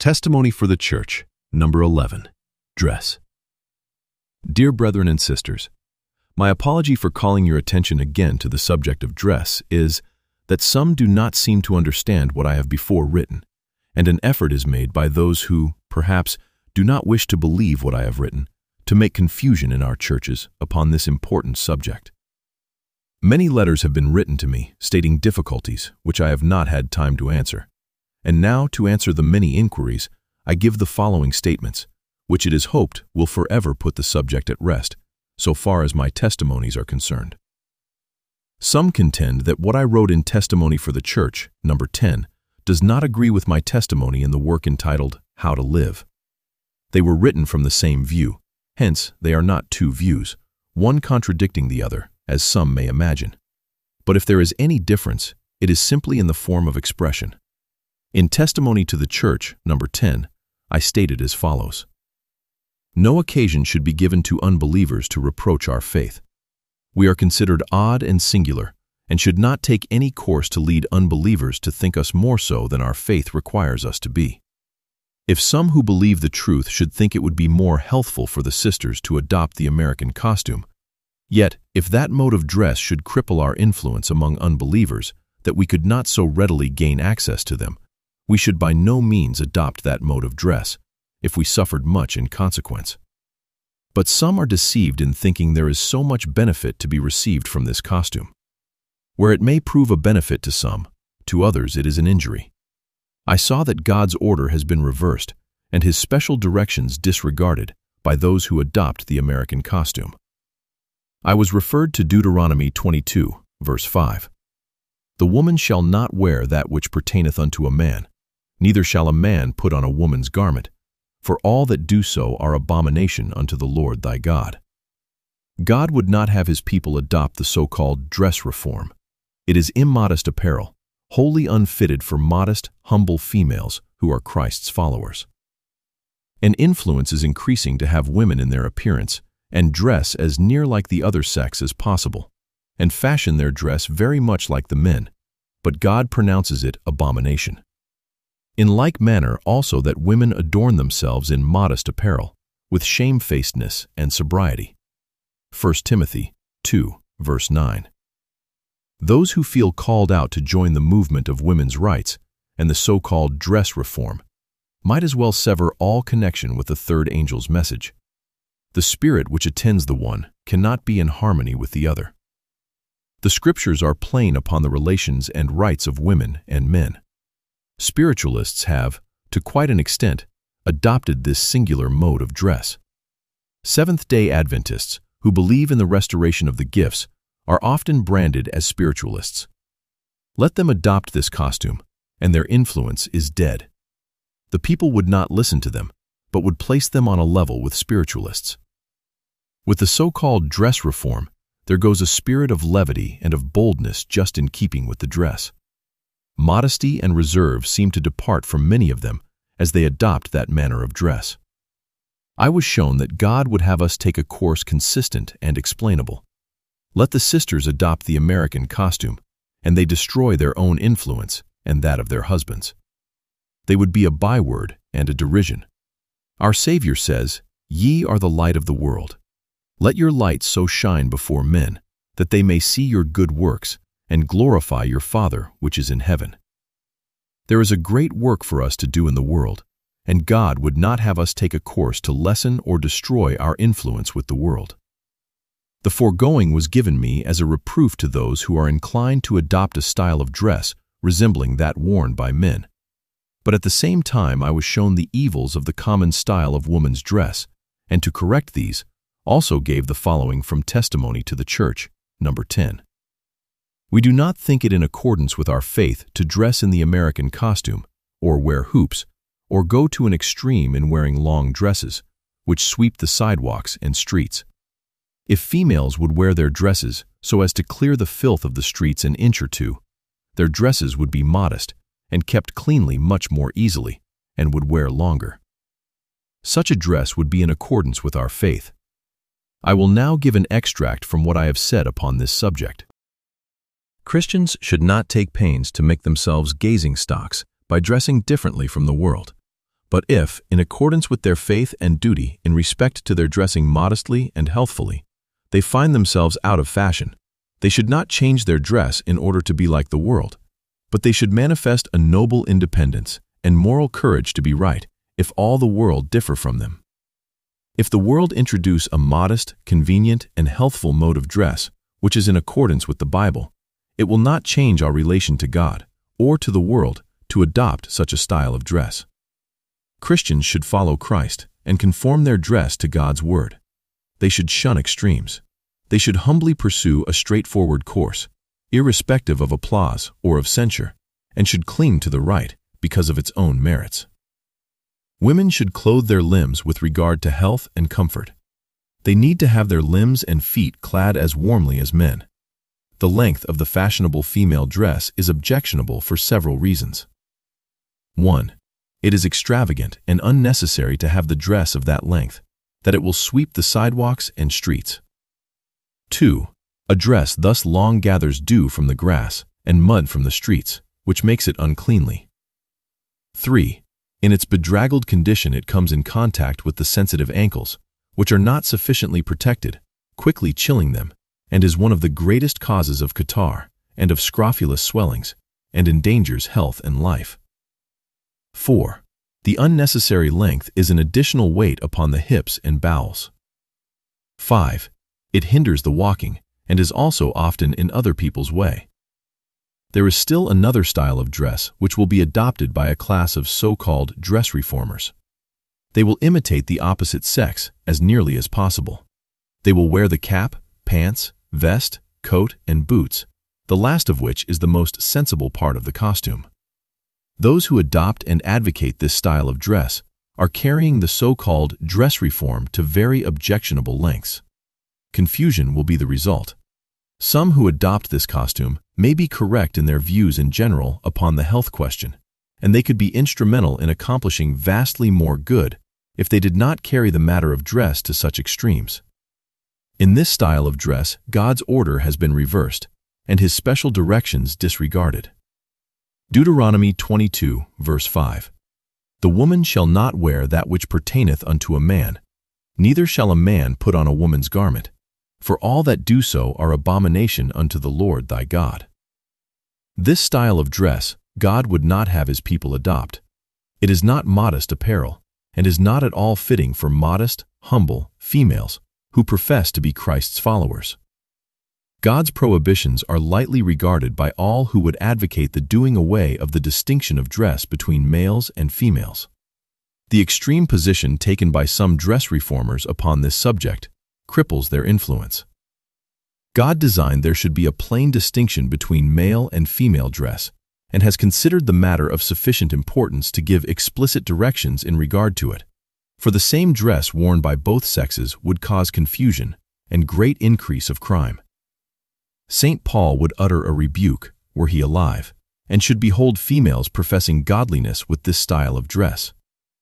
Testimony for the Church, number 11. Dress. Dear brethren and sisters, my apology for calling your attention again to the subject of dress is that some do not seem to understand what I have before written, and an effort is made by those who, perhaps, do not wish to believe what I have written, to make confusion in our churches upon this important subject. Many letters have been written to me stating difficulties which I have not had time to answer. And now, to answer the many inquiries, I give the following statements, which it is hoped will forever put the subject at rest, so far as my testimonies are concerned. Some contend that what I wrote in Testimony for the Church, number 10, does not agree with my testimony in the work entitled How to Live. They were written from the same view, hence they are not two views, one contradicting the other, as some may imagine. But if there is any difference, it is simply in the form of expression. In Testimony to the Church, number 10, I stated as follows. No occasion should be given to unbelievers to reproach our faith. We are considered odd and singular, and should not take any course to lead unbelievers to think us more so than our faith requires us to be. If some who believe the truth should think it would be more healthful for the sisters to adopt the American costume, yet if that mode of dress should cripple our influence among unbelievers, that we could not so readily gain access to them, we should by no means adopt that mode of dress, if we suffered much in consequence. But some are deceived in thinking there is so much benefit to be received from this costume. Where it may prove a benefit to some, to others it is an injury. I saw that God's order has been reversed, and His special directions disregarded by those who adopt the American costume. I was referred to Deuteronomy 22, verse 5. The woman shall not wear that which pertaineth unto a man, neither shall a man put on a woman's garment, for all that do so are abomination unto the Lord thy God. God would not have His people adopt the so-called dress reform. It is immodest apparel, wholly unfitted for modest, humble females who are Christ's followers. An influence is increasing to have women in their appearance and dress as near like the other sex as possible, and fashion their dress very much like the men, but God pronounces it abomination. In like manner also that women adorn themselves in modest apparel, with shamefacedness and sobriety. 1 Timothy 2, verse 9. Those who feel called out to join the movement of women's rights and the so-called dress reform might as well sever all connection with the third angel's message. The spirit which attends the one cannot be in harmony with the other. The scriptures are plain upon the relations and rights of women and men. Spiritualists have, to quite an extent, adopted this singular mode of dress. Seventh-day Adventists, who believe in the restoration of the gifts, are often branded as spiritualists. Let them adopt this costume, and their influence is dead. The people would not listen to them, but would place them on a level with spiritualists. With the so-called dress reform, there goes a spirit of levity and of boldness just in keeping with the dress. Modesty and reserve seem to depart from many of them as they adopt that manner of dress. I was shown that God would have us take a course consistent and explainable. Let the sisters adopt the American costume, and they destroy their own influence and that of their husbands. They would be a byword and a derision. Our Savior says, "Ye are the light of the world. Let your light so shine before men, that they may see your good works, and glorify your Father which is in heaven." There is a great work for us to do in the world, and God would not have us take a course to lessen or destroy our influence with the world. The foregoing was given me as a reproof to those who are inclined to adopt a style of dress resembling that worn by men. But at the same time I was shown the evils of the common style of woman's dress, and to correct these, also gave the following from Testimony to the Church, number 10. We do not think it in accordance with our faith to dress in the American costume, or wear hoops, or go to an extreme in wearing long dresses, which sweep the sidewalks and streets. If females would wear their dresses so as to clear the filth of the streets an inch or two, their dresses would be modest and kept cleanly much more easily, and would wear longer. Such a dress would be in accordance with our faith. I will now give an extract from what I have said upon this subject. Christians should not take pains to make themselves gazing stocks by dressing differently from the world, But if, in accordance with their faith and duty in respect to their dressing modestly and healthfully, they find themselves out of fashion, they should not change their dress in order to be like the world, but they should manifest a noble independence and moral courage to be right, if all the world differ from them. If the world introduce a modest, convenient, and healthful mode of dress, which is in accordance with the Bible, it will not change our relation to God or to the world to adopt such a style of dress. Christians should follow Christ and conform their dress to God's word. They should shun extremes. They should humbly pursue a straightforward course, irrespective of applause or of censure, and should cling to the right because of its own merits. Women should clothe their limbs with regard to health and comfort. They need to have their limbs and feet clad as warmly as men. The length of the fashionable female dress is objectionable for several reasons. 1. It is extravagant and unnecessary to have the dress of that length, that it will sweep the sidewalks and streets. 2. A dress thus long gathers dew from the grass and mud from the streets, which makes it uncleanly. 3. In its bedraggled condition it comes in contact with the sensitive ankles, which are not sufficiently protected, quickly chilling them, and is one of the greatest causes of catarrh and of scrofulous swellings, and endangers health and life. 4. The unnecessary length is an additional weight upon the hips and bowels. 5. It hinders the walking and is also often in other people's way. There is still another style of dress which will be adopted by a class of so-called dress reformers. They will imitate the opposite sex as nearly as possible. They will wear the cap, pants, vest, coat, and boots, the last of which is the most sensible part of the costume. Those who adopt and advocate this style of dress are carrying the so-called dress reform to very objectionable lengths. Confusion will be the result. Some who adopt this costume may be correct in their views in general upon the health question, and they could be instrumental in accomplishing vastly more good if they did not carry the matter of dress to such extremes. In this style of dress, God's order has been reversed, and His special directions disregarded. Deuteronomy 22, verse 5. The woman shall not wear that which pertaineth unto a man, neither shall a man put on a woman's garment, for all that do so are abomination unto the Lord thy God. This style of dress God would not have His people adopt. It is not modest apparel, and is not at all fitting for modest, humble females who profess to be Christ's followers. God's prohibitions are lightly regarded by all who would advocate the doing away of the distinction of dress between males and females. The extreme position taken by some dress reformers upon this subject cripples their influence. God designed there should be a plain distinction between male and female dress, and has considered the matter of sufficient importance to give explicit directions in regard to it. For the same dress worn by both sexes would cause confusion and great increase of crime. St. Paul would utter a rebuke, were he alive, and should behold females professing godliness with this style of dress.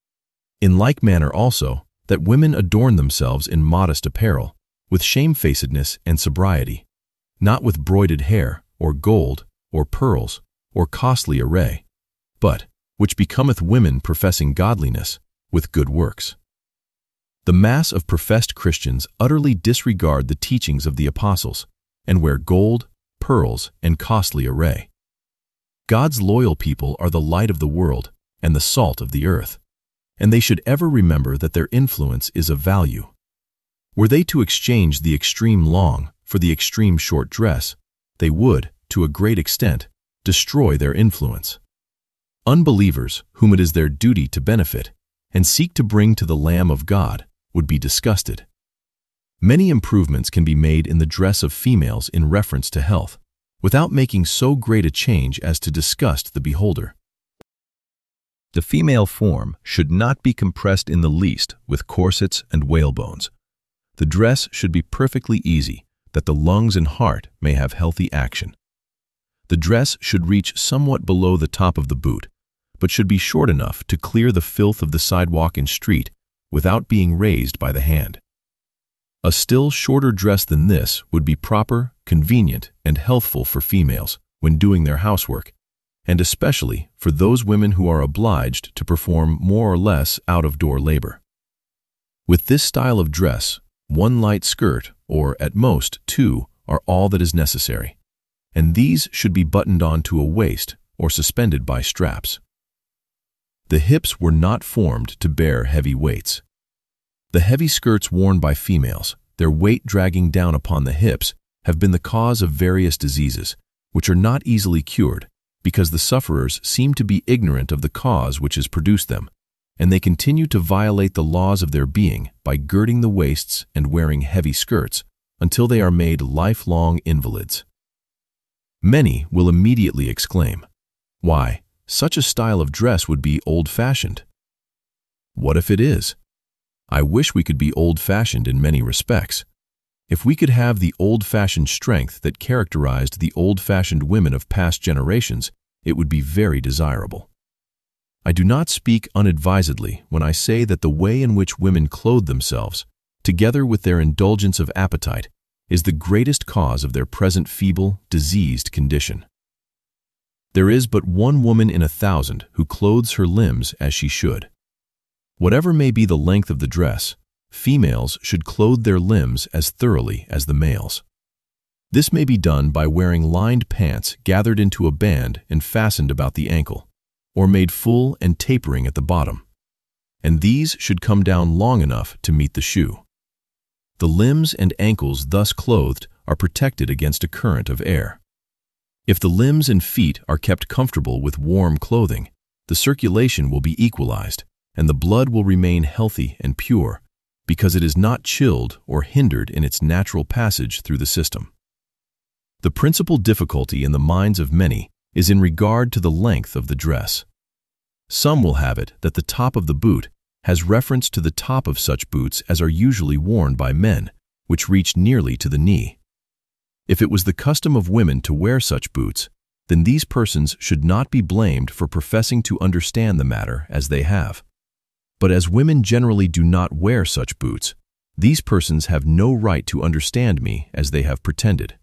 In like manner also, that women adorn themselves in modest apparel, with shamefacedness and sobriety, not with broided hair, or gold, or pearls, or costly array, but, which becometh women professing godliness, with good works. The mass of professed Christians utterly disregard the teachings of the apostles, and wear gold, pearls, and costly array. God's loyal people are the light of the world and the salt of the earth, and they should ever remember that their influence is of value. Were they to exchange the extreme long for the extreme short dress, they would, to a great extent, destroy their influence. Unbelievers, whom it is their duty to benefit and seek to bring to the Lamb of God, would be disgusted. Many improvements can be made in the dress of females in reference to health, without making so great a change as to disgust the beholder. The female form should not be compressed in the least with corsets and whalebones. The dress should be perfectly easy, that the lungs and heart may have healthy action. The dress should reach somewhat below the top of the boot, but should be short enough to clear the filth of the sidewalk and street without being raised by the hand. A still shorter dress than this would be proper, convenient, and healthful for females when doing their housework, and especially for those women who are obliged to perform more or less out-of-door labor. With this style of dress, one light skirt, or at most two, are all that is necessary, and these should be buttoned onto a waist or suspended by straps. The hips were not formed to bear heavy weights. The heavy skirts worn by females, their weight dragging down upon the hips, have been the cause of various diseases, which are not easily cured because the sufferers seem to be ignorant of the cause which has produced them, and they continue to violate the laws of their being by girding the waists and wearing heavy skirts until they are made lifelong invalids. Many will immediately exclaim, "Why, such a style of dress would be old-fashioned." What if it is? I wish we could be old-fashioned in many respects. If we could have the old-fashioned strength that characterized the old-fashioned women of past generations, it would be very desirable. I do not speak unadvisedly when I say that the way in which women clothe themselves, together with their indulgence of appetite, is the greatest cause of their present feeble, diseased condition. There is but one woman in 1,000 who clothes her limbs as she should. Whatever may be the length of the dress, females should clothe their limbs as thoroughly as the males. This may be done by wearing lined pants gathered into a band and fastened about the ankle, or made full and tapering at the bottom, and these should come down long enough to meet the shoe. The limbs and ankles thus clothed are protected against a current of air. If the limbs and feet are kept comfortable with warm clothing, the circulation will be equalized, and the blood will remain healthy and pure, because it is not chilled or hindered in its natural passage through the system. The principal difficulty in the minds of many is in regard to the length of the dress. Some will have it that the top of the boot has reference to the top of such boots as are usually worn by men, which reach nearly to the knee. If it was the custom of women to wear such boots, then these persons should not be blamed for professing to understand the matter as they have. But as women generally do not wear such boots, these persons have no right to understand me as they have pretended.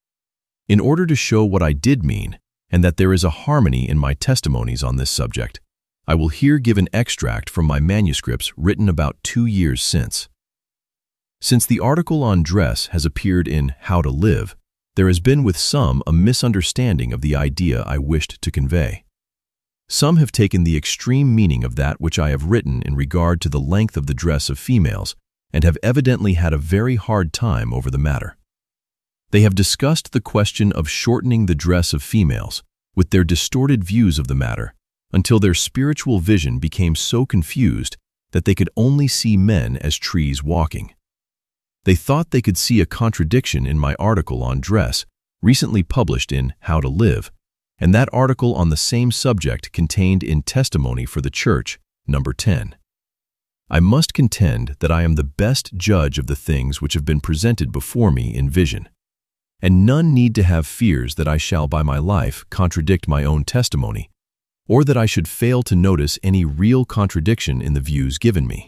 In order to show what I did mean, and that there is a harmony in my testimonies on this subject, I will here give an extract from my manuscripts written about 2 years since. Since the article on dress has appeared in How to Live, there has been with some a misunderstanding of the idea I wished to convey. Some have taken the extreme meaning of that which I have written in regard to the length of the dress of females and have evidently had a very hard time over the matter. They have discussed the question of shortening the dress of females with their distorted views of the matter until their spiritual vision became so confused that they could only see men as trees walking. They thought they could see a contradiction in my article on dress, recently published in How to Live, and that article on the same subject contained in Testimony for the Church, number 10. I must contend that I am the best judge of the things which have been presented before me in vision, and none need to have fears that I shall by my life contradict my own testimony, or that I should fail to notice any real contradiction in the views given me.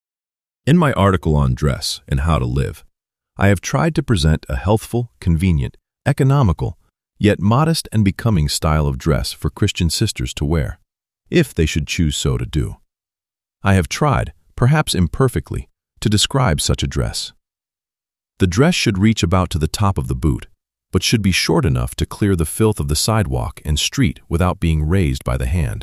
In my article on dress and how to live, I have tried to present a healthful, convenient, economical, yet modest and becoming style of dress for Christian sisters to wear, if they should choose so to do. I have tried, perhaps imperfectly, to describe such a dress. The dress should reach about to the top of the boot, but should be short enough to clear the filth of the sidewalk and street without being raised by the hand.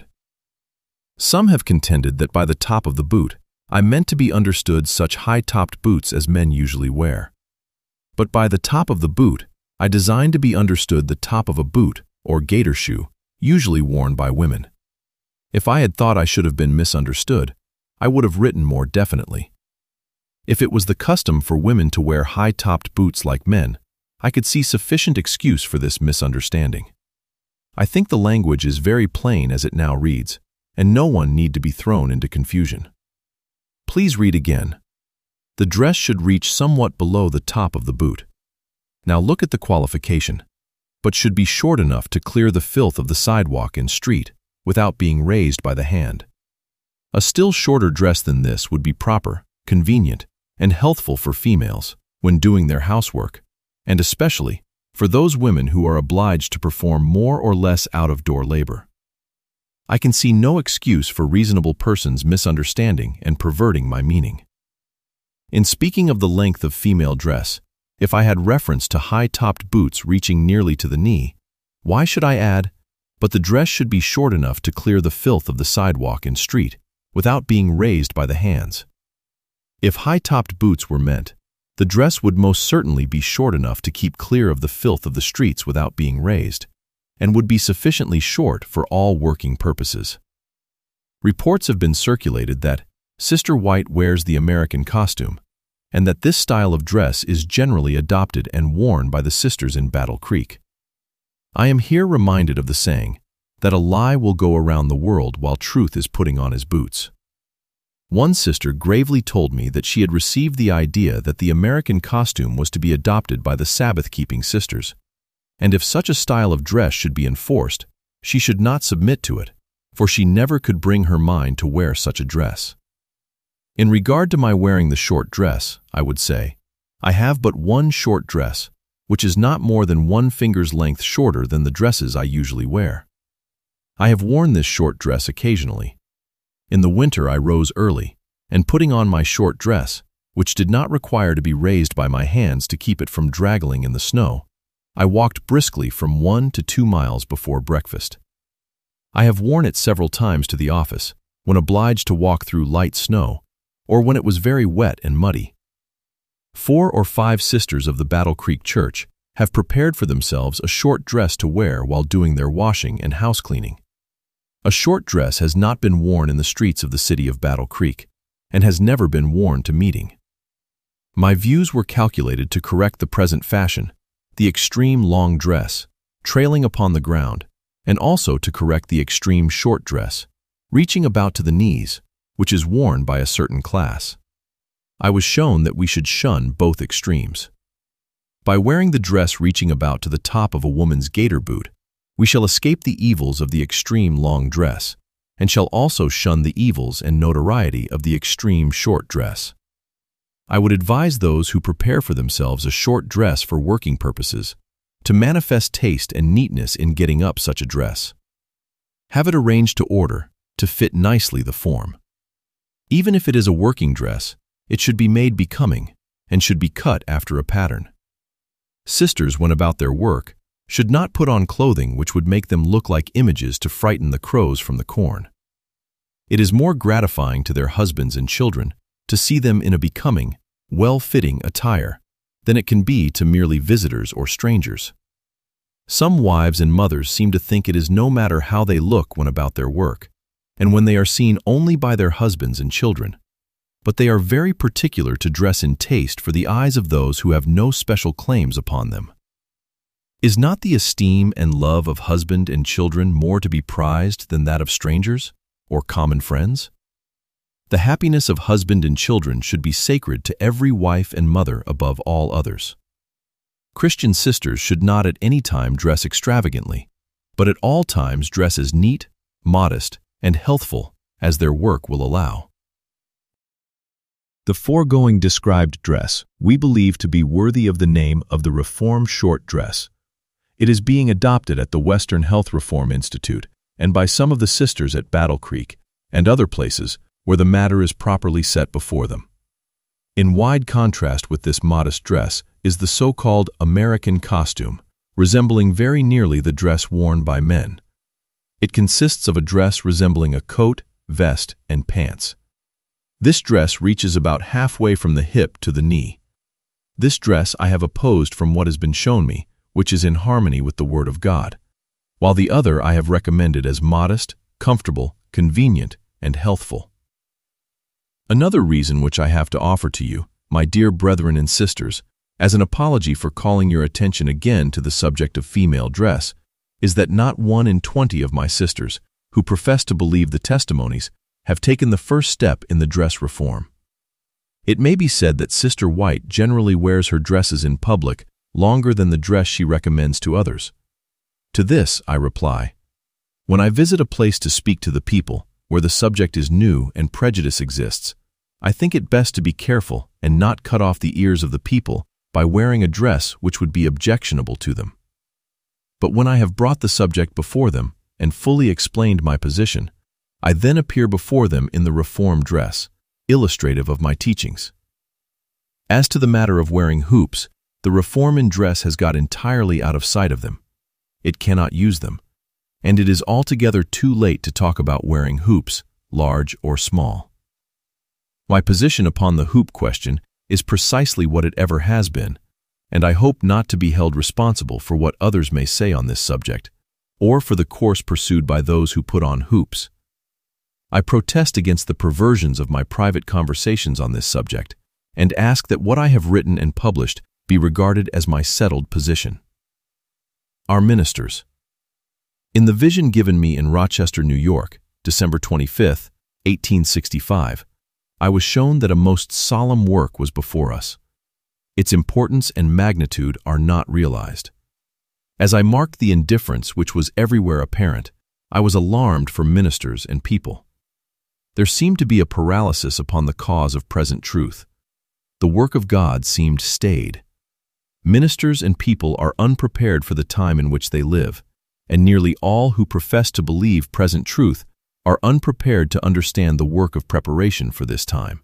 Some have contended that by the top of the boot, I meant to be understood such high-topped boots as men usually wear. But by the top of the boot, I designed to be understood the top of a boot, or gaiter shoe, usually worn by women. If I had thought I should have been misunderstood, I would have written more definitely. If it was the custom for women to wear high-topped boots like men, I could see sufficient excuse for this misunderstanding. I think the language is very plain as it now reads, and no one need to be thrown into confusion. Please read again. The dress should reach somewhat below the top of the boot. Now look at the qualification, but should be short enough to clear the filth of the sidewalk and street without being raised by the hand. A still shorter dress than this would be proper, convenient, and healthful for females when doing their housework, and especially for those women who are obliged to perform more or less out-of-door labor. I can see no excuse for reasonable persons misunderstanding and perverting my meaning. In speaking of the length of female dress, if I had reference to high-topped boots reaching nearly to the knee, why should I add, but the dress should be short enough to clear the filth of the sidewalk and street without being raised by the hands? If high-topped boots were meant, the dress would most certainly be short enough to keep clear of the filth of the streets without being raised, and would be sufficiently short for all working purposes. Reports have been circulated that Sister White wears the American costume, and that this style of dress is generally adopted and worn by the sisters in Battle Creek. I am here reminded of the saying that a lie will go around the world while truth is putting on his boots. One sister gravely told me that she had received the idea that the American costume was to be adopted by the Sabbath-keeping sisters, and if such a style of dress should be enforced, she should not submit to it, for she never could bring her mind to wear such a dress. In regard to my wearing the short dress, I would say, I have but one short dress, which is not more than 1 finger's length shorter than the dresses I usually wear. I have worn this short dress occasionally. In the winter I rose early, and putting on my short dress, which did not require to be raised by my hands to keep it from draggling in the snow, I walked briskly from 1 to 2 miles before breakfast. I have worn it several times to the office, when obliged to walk through light snow, or when it was very wet and muddy. 4 or 5 sisters of the Battle Creek Church have prepared for themselves a short dress to wear while doing their washing and house cleaning. A short dress has not been worn in the streets of the city of Battle Creek, and has never been worn to meeting. My views were calculated to correct the present fashion, the extreme long dress, trailing upon the ground, and also to correct the extreme short dress, reaching about to the knees, which is worn by a certain class. I was shown that we should shun both extremes. By wearing the dress reaching about to the top of a woman's gaiter boot, we shall escape the evils of the extreme long dress, and shall also shun the evils and notoriety of the extreme short dress. I would advise those who prepare for themselves a short dress for working purposes to manifest taste and neatness in getting up such a dress. Have it arranged to order, to fit nicely the form. Even if it is a working dress, it should be made becoming, and should be cut after a pattern. Sisters, when about their work, should not put on clothing which would make them look like images to frighten the crows from the corn. It is more gratifying to their husbands and children to see them in a becoming, well-fitting attire than it can be to merely visitors or strangers. Some wives and mothers seem to think it is no matter how they look when about their work, and when they are seen only by their husbands and children, but they are very particular to dress in taste for the eyes of those who have no special claims upon them. Is not the esteem and love of husband and children more to be prized than that of strangers or common friends? The happiness of husband and children should be sacred to every wife and mother above all others. Christian sisters should not at any time dress extravagantly, but at all times dress as neat, modest, and healthful as their work will allow. The foregoing described dress we believe to be worthy of the name of the Reform Short Dress. It is being adopted at the Western Health Reform Institute and by some of the sisters at Battle Creek and other places where the matter is properly set before them. In wide contrast with this modest dress is the so-called American costume, resembling very nearly the dress worn by men. It consists of a dress resembling a coat, vest, and pants. This dress reaches about halfway from the hip to the knee. This dress I have opposed from what has been shown me, which is in harmony with the Word of God, while the other I have recommended as modest, comfortable, convenient, and healthful. Another reason which I have to offer to you, my dear brethren and sisters, as an apology for calling your attention again to the subject of female dress, is that not 1 in 20 of my sisters, who profess to believe the testimonies, have taken the first step in the dress reform. It may be said that Sister White generally wears her dresses in public longer than the dress she recommends to others. To this I reply, when I visit a place to speak to the people, where the subject is new and prejudice exists, I think it best to be careful and not cut off the ears of the people by wearing a dress which would be objectionable to them. But when I have brought the subject before them and fully explained my position, I then appear before them in the reform dress, illustrative of my teachings. As to the matter of wearing hoops, the reform in dress has got entirely out of sight of them. It cannot use them, and it is altogether too late to talk about wearing hoops, large or small. My position upon the hoop question is precisely what it ever has been, and I hope not to be held responsible for what others may say on this subject, or for the course pursued by those who put on hoops. I protest against the perversions of my private conversations on this subject, and ask that what I have written and published be regarded as my settled position. Our ministers. In the vision given me in Rochester, New York, December 25, 1865, I was shown that a most solemn work was before us. Its importance and magnitude are not realized. As I marked the indifference which was everywhere apparent, I was alarmed for ministers and people. There seemed to be a paralysis upon the cause of present truth. The work of God seemed stayed. Ministers and people are unprepared for the time in which they live, and nearly all who profess to believe present truth are unprepared to understand the work of preparation for this time.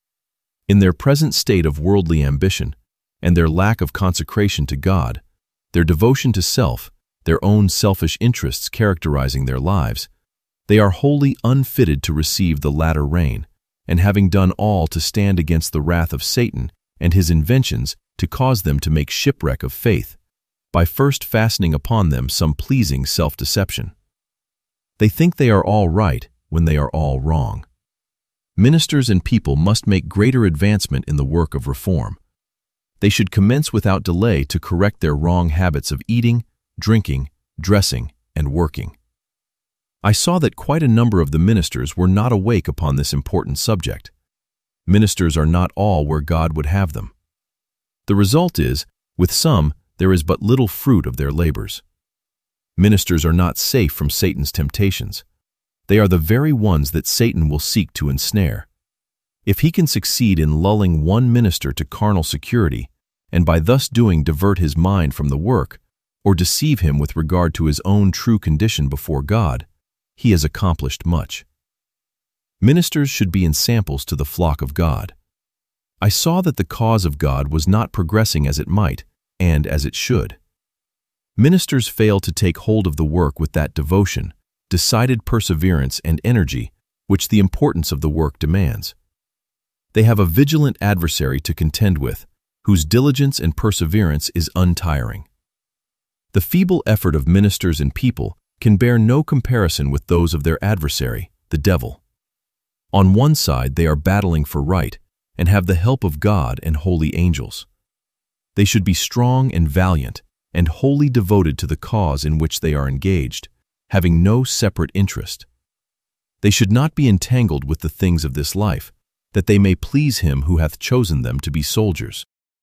In their present state of worldly ambition, and their lack of consecration to God, their devotion to self, their own selfish interests characterizing their lives, they are wholly unfitted to receive the latter rain, and having done all to stand against the wrath of Satan and his inventions to cause them to make shipwreck of faith, by first fastening upon them some pleasing self-deception. They think they are all right when they are all wrong. Ministers and people must make greater advancement in the work of reform. They should commence without delay to correct their wrong habits of eating, drinking, dressing, and working. I saw that quite a number of the ministers were not awake upon this important subject. Ministers are not all where God would have them. The result is, with some, there is but little fruit of their labors. Ministers are not safe from Satan's temptations. They are the very ones that Satan will seek to ensnare. If he can succeed in lulling one minister to carnal security, and by thus doing divert his mind from the work, or deceive him with regard to his own true condition before God, he has accomplished much. Ministers should be ensamples to the flock of God. I saw that the cause of God was not progressing as it might, and as it should. Ministers fail to take hold of the work with that devotion, decided perseverance and energy which the importance of the work demands. They have a vigilant adversary to contend with, whose diligence and perseverance is untiring. The feeble effort of ministers and people can bear no comparison with those of their adversary, the devil. On one side they are battling for right, and have the help of God and holy angels. They should be strong and valiant, and wholly devoted to the cause in which they are engaged, having no separate interest. They should not be entangled with the things of this life, that they may please him who hath chosen them to be soldiers.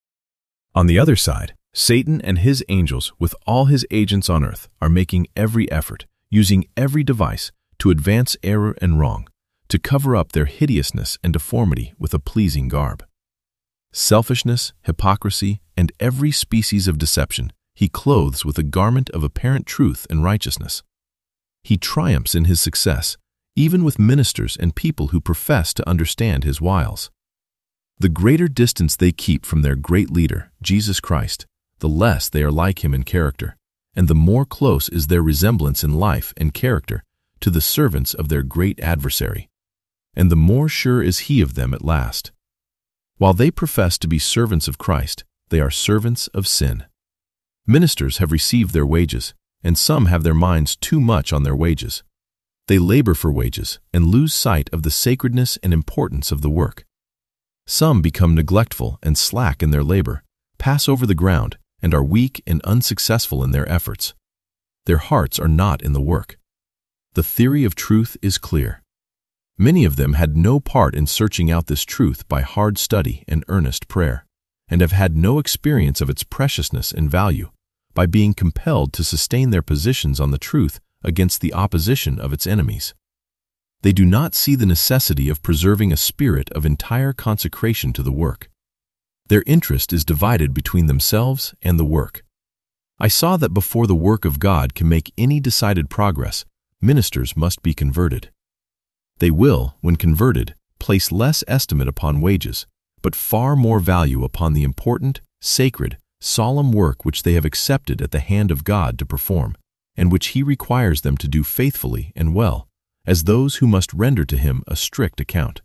On the other side, Satan and his angels with all his agents on earth are making every effort, using every device to advance error and wrong, to cover up their hideousness and deformity with a pleasing garb. Selfishness, hypocrisy, and every species of deception he clothes with a garment of apparent truth and righteousness. He triumphs in his success, even with ministers and people who profess to understand his wiles. The greater distance they keep from their great leader, Jesus Christ, the less they are like him in character, and the more close is their resemblance in life and character to the servants of their great adversary, and the more sure is he of them at last. While they profess to be servants of Christ, they are servants of sin. Ministers have received their wages, and some have their minds too much on their wages. They labor for wages and lose sight of the sacredness and importance of the work. Some become neglectful and slack in their labor, pass over the ground, and are weak and unsuccessful in their efforts. Their hearts are not in the work. The theory of truth is clear. Many of them had no part in searching out this truth by hard study and earnest prayer, and have had no experience of its preciousness and value, by being compelled to sustain their positions on the truth against the opposition of its enemies. They do not see the necessity of preserving a spirit of entire consecration to the work. Their interest is divided between themselves and the work. I saw that before the work of God can make any decided progress, ministers must be converted. They will, when converted, place less estimate upon wages, but far more value upon the important, sacred, solemn work which they have accepted at the hand of God to perform, and which He requires them to do faithfully and well, as those who must render to Him a strict account.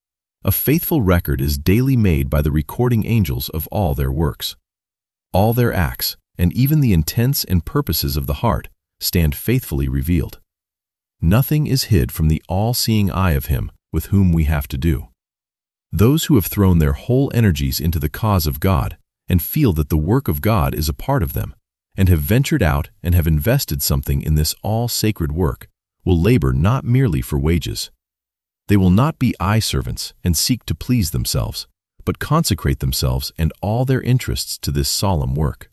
A faithful record is daily made by the recording angels of all their works. All their acts, and even the intents and purposes of the heart, stand faithfully revealed. Nothing is hid from the all-seeing eye of Him with whom we have to do. Those who have thrown their whole energies into the cause of God and feel that the work of God is a part of them, and have ventured out and have invested something in this all-sacred work, will labor not merely for wages. They will not be eye-servants and seek to please themselves, but consecrate themselves and all their interests to this solemn work.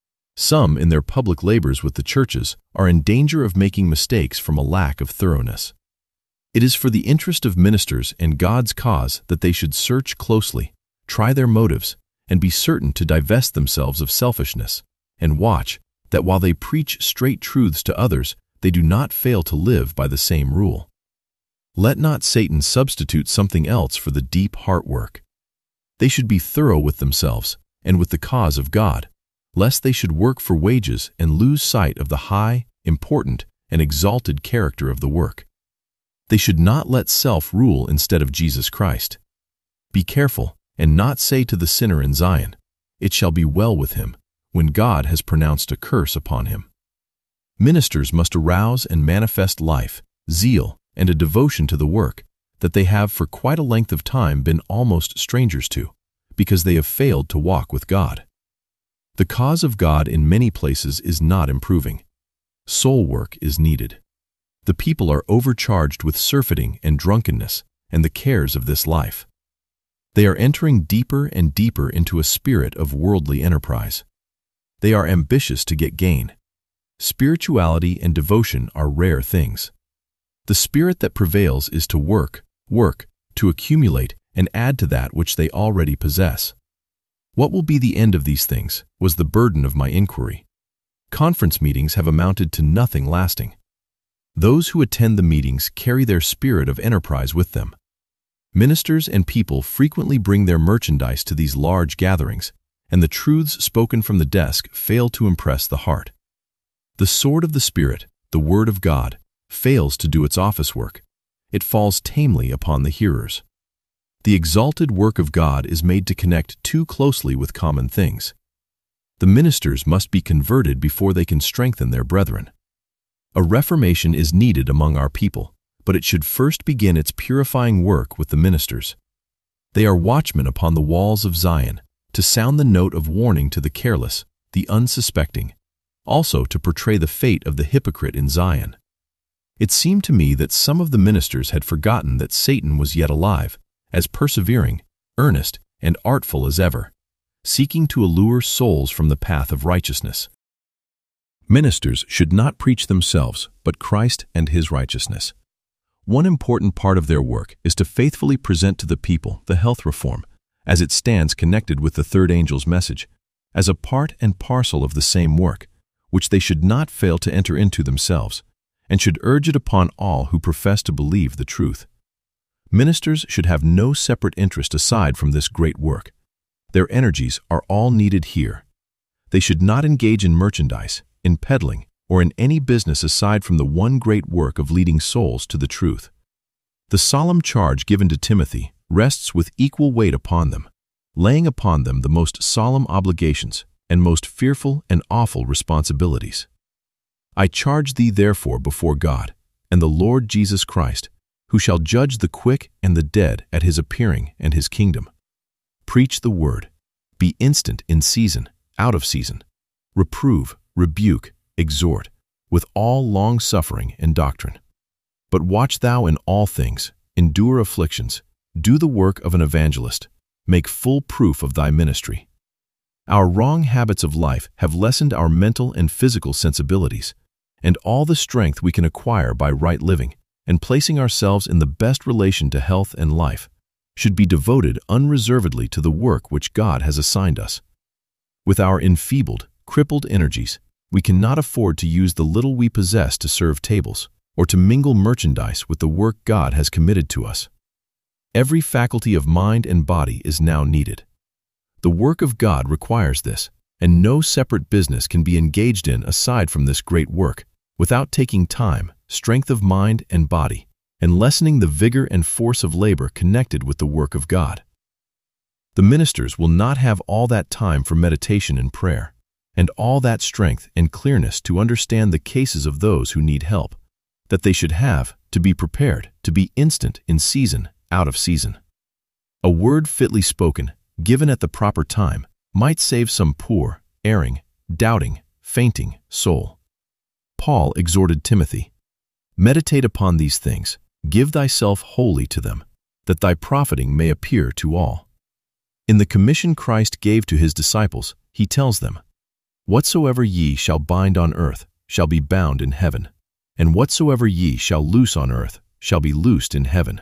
Some, in their public labors with the churches, are in danger of making mistakes from a lack of thoroughness. It is for the interest of ministers and God's cause that they should search closely, try their motives, and be certain to divest themselves of selfishness, and watch that while they preach straight truths to others, they do not fail to live by the same rule. Let not Satan substitute something else for the deep heart work. They should be thorough with themselves and with the cause of God, lest they should work for wages and lose sight of the high, important, and exalted character of the work. They should not let self rule instead of Jesus Christ. Be careful and not say to the sinner in Zion, "It shall be well with him," when God has pronounced a curse upon him. Ministers must arouse and manifest life, zeal, and a devotion to the work that they have for quite a length of time been almost strangers to, because they have failed to walk with God. The cause of God in many places is not improving. Soul work is needed. The people are overcharged with surfeiting and drunkenness and the cares of this life. They are entering deeper and deeper into a spirit of worldly enterprise. They are ambitious to get gain. Spirituality and devotion are rare things. The spirit that prevails is to work, to accumulate and add to that which they already possess. What will be the end of these things was the burden of my inquiry. Conference meetings have amounted to nothing lasting. Those who attend the meetings carry their spirit of enterprise with them. Ministers and people frequently bring their merchandise to these large gatherings, and the truths spoken from the desk fail to impress the heart. The sword of the Spirit, the Word of God, fails to do its office work. It falls tamely upon the hearers. The exalted work of God is made to connect too closely with common things. The ministers must be converted before they can strengthen their brethren. A reformation is needed among our people, but it should first begin its purifying work with the ministers. They are watchmen upon the walls of Zion, to sound the note of warning to the careless, the unsuspecting, also to portray the fate of the hypocrite in Zion. It seemed to me that some of the ministers had forgotten that Satan was yet alive, as persevering, earnest, and artful as ever, seeking to allure souls from the path of righteousness. Ministers should not preach themselves, but Christ and His righteousness. One important part of their work is to faithfully present to the people the health reform, as it stands connected with the third angel's message, as a part and parcel of the same work, which they should not fail to enter into themselves, and should urge it upon all who profess to believe the truth. Ministers should have no separate interest aside from this great work. Their energies are all needed here. They should not engage in merchandise, in peddling, or in any business aside from the one great work of leading souls to the truth. The solemn charge given to Timothy rests with equal weight upon them, laying upon them the most solemn obligations and most fearful and awful responsibilities. I charge thee therefore before God and the Lord Jesus Christ, who shall judge the quick and the dead at His appearing and His kingdom. Preach the word. Be instant in season, out of season. Reprove, rebuke, exhort, with all long-suffering and doctrine. But watch thou in all things, endure afflictions, do the work of an evangelist, make full proof of thy ministry. Our wrong habits of life have lessened our mental and physical sensibilities, and all the strength we can acquire by right living and placing ourselves in the best relation to health and life should be devoted unreservedly to the work which God has assigned us. With our enfeebled, crippled energies, we cannot afford to use the little we possess to serve tables or to mingle merchandise with the work God has committed to us. Every faculty of mind and body is now needed. The work of God requires this, and no separate business can be engaged in aside from this great work, without taking time, strength of mind and body, and lessening the vigor and force of labor connected with the work of God. The ministers will not have all that time for meditation and prayer, and all that strength and clearness to understand the cases of those who need help, that they should have to be prepared to be instant in season, out of season. A word fitly spoken, given at the proper time, might save some poor, erring, doubting, fainting soul. Paul exhorted Timothy, "Meditate upon these things, give thyself wholly to them, that thy profiting may appear to all." In the commission Christ gave to his disciples, he tells them, "Whatsoever ye shall bind on earth shall be bound in heaven, and whatsoever ye shall loose on earth shall be loosed in heaven."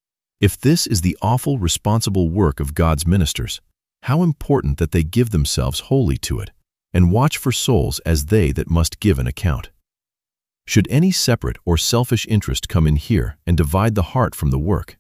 If this is the awful responsible work of God's ministers, how important that they give themselves wholly to it, and watch for souls as they that must give an account. Should any separate or selfish interest come in here and divide the heart from the work?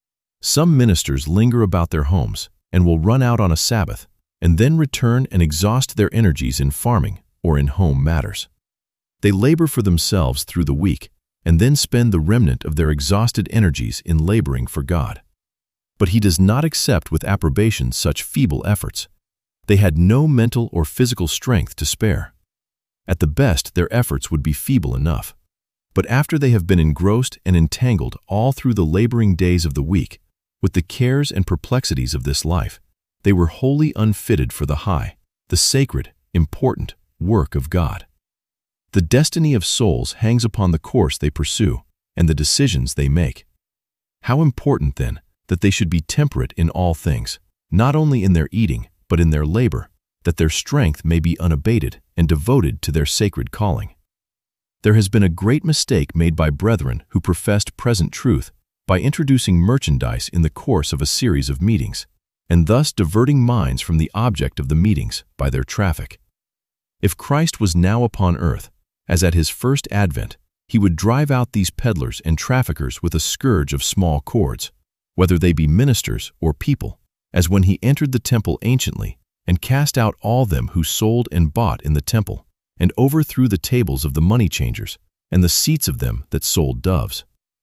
Some ministers linger about their homes and will run out on a Sabbath and then return and exhaust their energies in farming or in home matters. They labor for themselves through the week and then spend the remnant of their exhausted energies in laboring for God. But he does not accept with approbation such feeble efforts. They had no mental or physical strength to spare. At the best, their efforts would be feeble enough. But after they have been engrossed and entangled all through the laboring days of the week, with the cares and perplexities of this life, they were wholly unfitted for the high, the sacred, important work of God. The destiny of souls hangs upon the course they pursue and the decisions they make. How important, then, that they should be temperate in all things, not only in their eating, but in their labor, that their strength may be unabated and devoted to their sacred calling. There has been a great mistake made by brethren who professed present truth by introducing merchandise in the course of a series of meetings, and thus diverting minds from the object of the meetings by their traffic. If Christ was now upon earth, as at his first advent, he would drive out these peddlers and traffickers with a scourge of small cords, whether they be ministers or people, as when he entered the temple anciently, and cast out all them who sold and bought in the temple, and overthrew the tables of the money changers, and the seats of them that sold doves.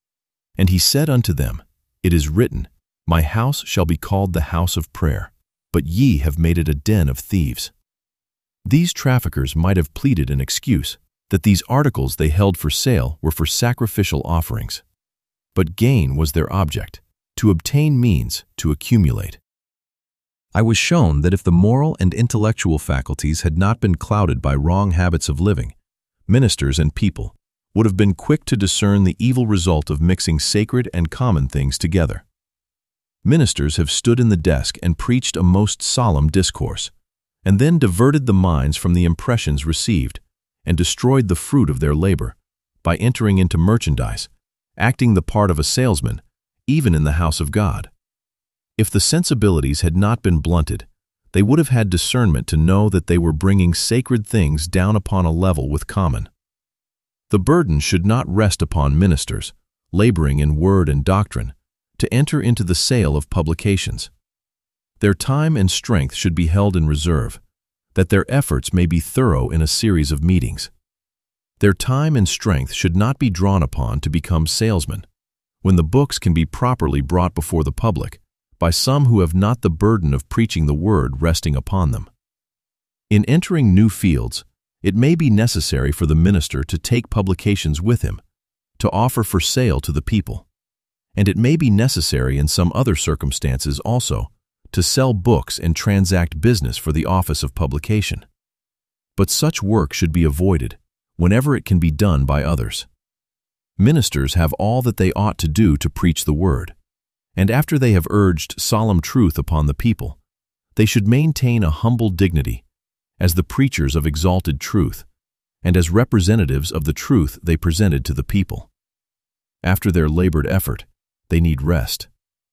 And he said unto them, It is written, My house shall be called the house of prayer, but ye have made it a den of thieves. These traffickers might have pleaded an excuse, that these articles they held for sale were for sacrificial offerings. But gain was their object, to obtain means to accumulate. I was shown that if the moral and intellectual faculties had not been clouded by wrong habits of living, ministers and people would have been quick to discern the evil result of mixing sacred and common things together. Ministers have stood in the desk and preached a most solemn discourse, and then diverted the minds from the impressions received, and destroyed the fruit of their labor, by entering into merchandise, acting the part of a salesman, even in the house of God. If the sensibilities had not been blunted, they would have had discernment to know that they were bringing sacred things down upon a level with common. The burden should not rest upon ministers, laboring in word and doctrine, to enter into the sale of publications. Their time and strength should be held in reserve, that their efforts may be thorough in a series of meetings. Their time and strength should not be drawn upon to become salesmen, when the books can be properly brought before the public by some who have not the burden of preaching the word resting upon them. In entering new fields, it may be necessary for the minister to take publications with him, to offer for sale to the people, and it may be necessary in some other circumstances also to sell books and transact business for the office of publication. But such work should be avoided whenever it can be done by others. Ministers have all that they ought to do to preach the word, and after they have urged solemn truth upon the people, they should maintain a humble dignity as the preachers of exalted truth and as representatives of the truth they presented to the people. After their labored effort, they need rest.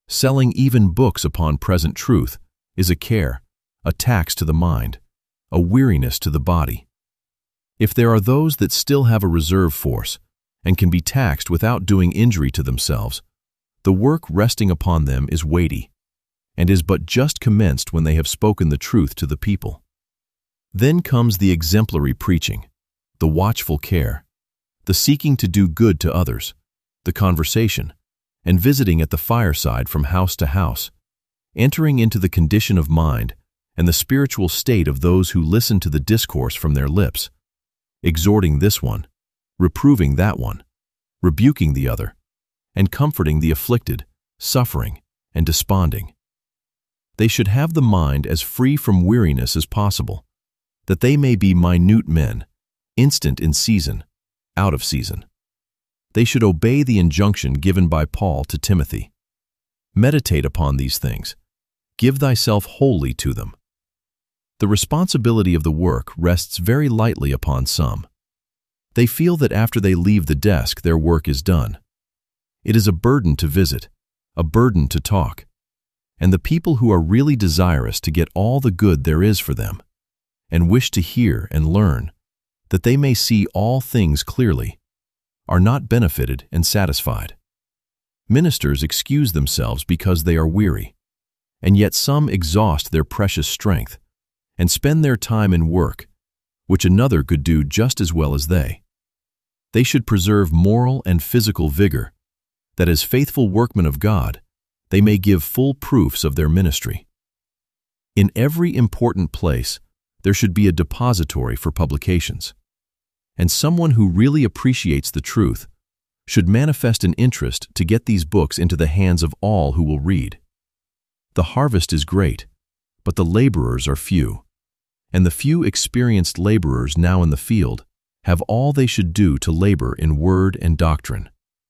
Selling even books upon present truth is a care, a tax to the mind, a weariness to the body. If there are those that still have a reserve force and can be taxed without doing injury to themselves, the work resting upon them is weighty, and is but just commenced when they have spoken the truth to the people. Then comes the exemplary preaching, the watchful care, the seeking to do good to others, the conversation, and visiting at the fireside from house to house, entering into the condition of mind and the spiritual state of those who listen to the discourse from their lips, exhorting this one, reproving that one, rebuking the other, and comforting the afflicted, suffering, and desponding. They should have the mind as free from weariness as possible, that they may be minute men, instant in season, out of season. They should obey the injunction given by Paul to Timothy. Meditate upon these things. Give thyself wholly to them. The responsibility of the work rests very lightly upon some. They feel that after they leave the desk, their work is done. It is a burden to visit, a burden to talk, and the people who are really desirous to get all the good there is for them, and wish to hear and learn, that they may see all things clearly, are not benefited and satisfied. Ministers excuse themselves because they are weary, and yet some exhaust their precious strength and spend their time in work, which another could do just as well as they. They should preserve moral and physical vigor, that as faithful workmen of God, they may give full proofs of their ministry. In every important place, there should be a depository for publications, and someone who really appreciates the truth should manifest an interest to get these books into the hands of all who will read. The harvest is great, but the laborers are few, and the few experienced laborers now in the field have all they should do to labor in word and doctrine.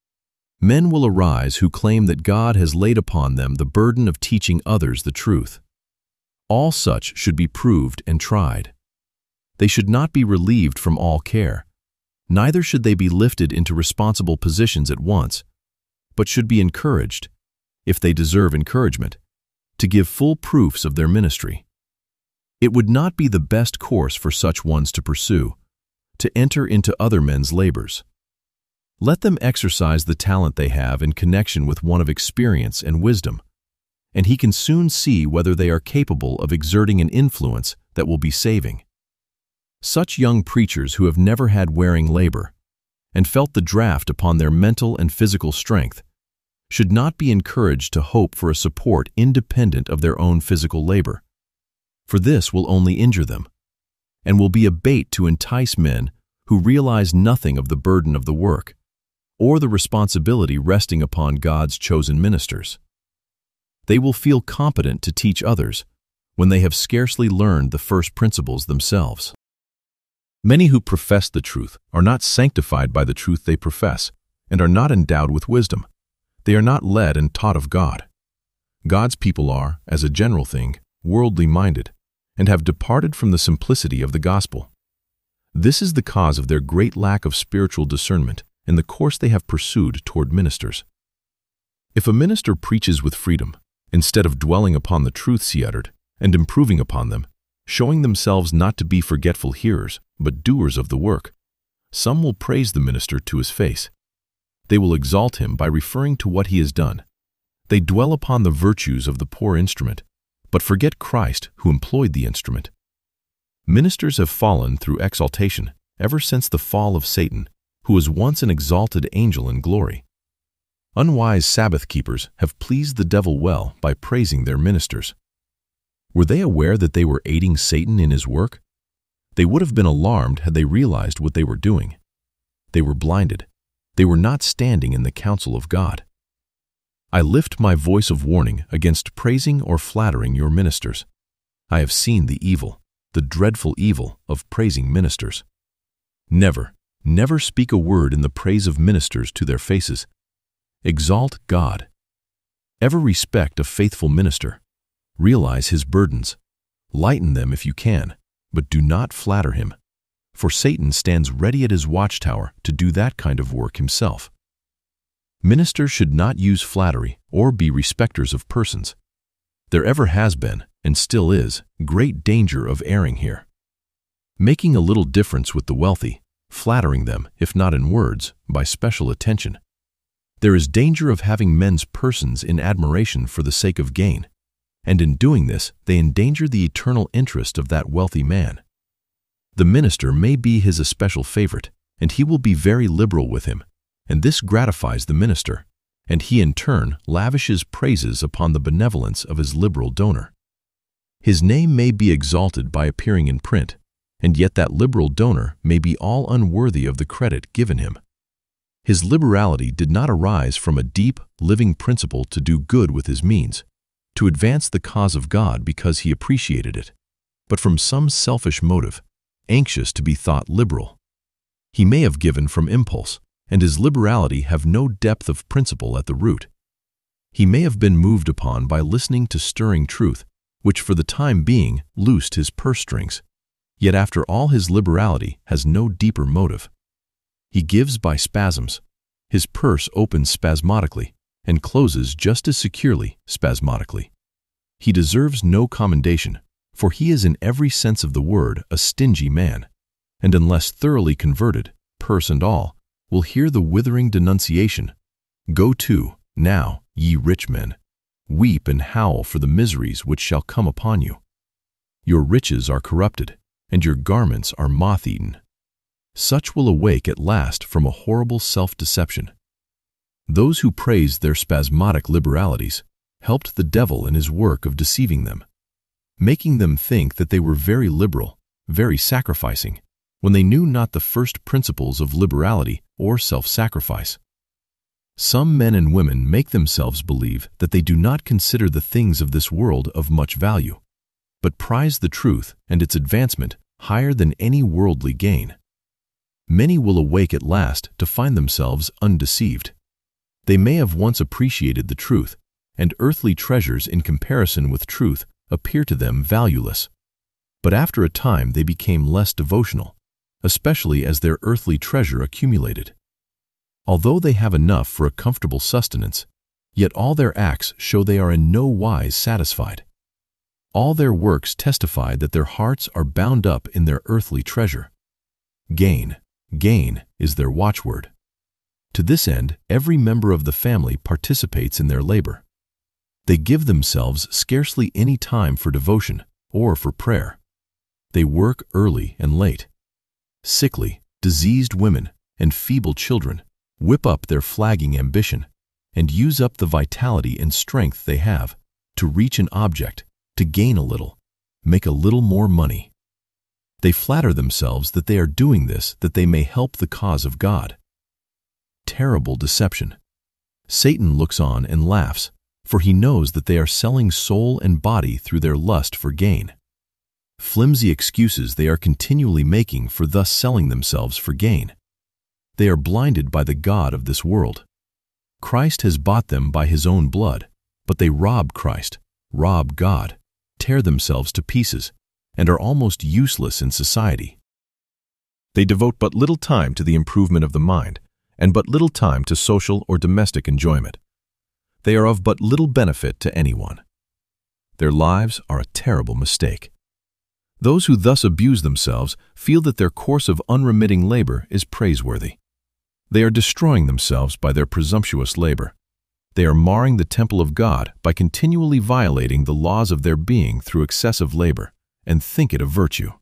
Men will arise who claim that God has laid upon them the burden of teaching others the truth. All such should be proved and tried. They should not be relieved from all care, neither should they be lifted into responsible positions at once, but should be encouraged, if they deserve encouragement, to give full proofs of their ministry. It would not be the best course for such ones to pursue, to enter into other men's labors. Let them exercise the talent they have in connection with one of experience and wisdom, and he can soon see whether they are capable of exerting an influence that will be saving. Such young preachers who have never had wearing labor, and felt the draft upon their mental and physical strength, should not be encouraged to hope for a support independent of their own physical labor, for this will only injure them, and will be a bait to entice men who realize nothing of the burden of the work, or the responsibility resting upon God's chosen ministers. They will feel competent to teach others when they have scarcely learned the first principles themselves. Many who profess the truth are not sanctified by the truth they profess, and are not endowed with wisdom. They are not led and taught of God. God's people are, as a general thing, worldly minded, and have departed from the simplicity of the gospel. This is the cause of their great lack of spiritual discernment in the course they have pursued toward ministers. If a minister preaches with freedom, instead of dwelling upon the truths he uttered, and improving upon them, showing themselves not to be forgetful hearers, but doers of the work, some will praise the minister to his face. They will exalt him by referring to what he has done. They dwell upon the virtues of the poor instrument, but forget Christ who employed the instrument. Ministers have fallen through exaltation ever since the fall of Satan, who was once an exalted angel in glory. Unwise Sabbath keepers have pleased the devil well by praising their ministers. Were they aware that they were aiding Satan in his work? They would have been alarmed had they realized what they were doing. They were blinded. They were not standing in the counsel of God. I lift my voice of warning against praising or flattering your ministers. I have seen the evil, the dreadful evil of praising ministers. Never, never speak a word in the praise of ministers to their faces. Exalt God. Ever respect a faithful minister. Realize his burdens. Lighten them if you can, but do not flatter him, for Satan stands ready at his watchtower to do that kind of work himself. Ministers should not use flattery or be respecters of persons. There ever has been, and still is, great danger of erring here. Making a little difference with the wealthy, flattering them, if not in words, by special attention. There is danger of having men's persons in admiration for the sake of gain, and in doing this they endanger the eternal interest of that wealthy man. The minister may be his especial favorite, and he will be very liberal with him, and this gratifies the minister, and he in turn lavishes praises upon the benevolence of his liberal donor. His name may be exalted by appearing in print, and yet that liberal donor may be all unworthy of the credit given him. His liberality did not arise from a deep, living principle to do good with his means, to advance the cause of God because he appreciated it, but from some selfish motive, anxious to be thought liberal. He may have given from impulse, and his liberality have no depth of principle at the root. He may have been moved upon by listening to stirring truth, which for the time being loosed his purse strings, yet after all his liberality has no deeper motive. He gives by spasms. His purse opens spasmodically and closes just as securely spasmodically. He deserves no commendation, for he is in every sense of the word a stingy man, and unless thoroughly converted, purse and all, will hear the withering denunciation, "Go to, now, ye rich men, weep and howl for the miseries which shall come upon you. Your riches are corrupted, and your garments are moth-eaten." Such will awake at last from a horrible self-deception. Those who praised their spasmodic liberalities helped the devil in his work of deceiving them, making them think that they were very liberal, very sacrificing, when they knew not the first principles of liberality or self-sacrifice. Some men and women make themselves believe that they do not consider the things of this world of much value, but prize the truth and its advancement higher than any worldly gain. Many will awake at last to find themselves undeceived. They may have once appreciated the truth, and earthly treasures in comparison with truth appear to them valueless. But after a time they became less devotional, especially as their earthly treasure accumulated. Although they have enough for a comfortable sustenance, yet all their acts show they are in no wise satisfied. All their works testify that their hearts are bound up in their earthly treasure. Gain, gain is their watchword. To this end, every member of the family participates in their labor. They give themselves scarcely any time for devotion or for prayer. They work early and late. Sickly, diseased women and feeble children whip up their flagging ambition and use up the vitality and strength they have to reach an object, to gain a little, make a little more money. They flatter themselves that they are doing this that they may help the cause of God. Terrible deception. Satan looks on and laughs, for he knows that they are selling soul and body through their lust for gain. Flimsy excuses they are continually making for thus selling themselves for gain. They are blinded by the god of this world. Christ has bought them by his own blood, but they rob Christ, rob God, tear themselves to pieces, and are almost useless in society. They devote but little time to the improvement of the mind, and but little time to social or domestic enjoyment. They are of but little benefit to anyone. Their lives are a terrible mistake. Those who thus abuse themselves feel that their course of unremitting labor is praiseworthy. They are destroying themselves by their presumptuous labor. They are marring the temple of God by continually violating the laws of their being through excessive labor, and think it a virtue.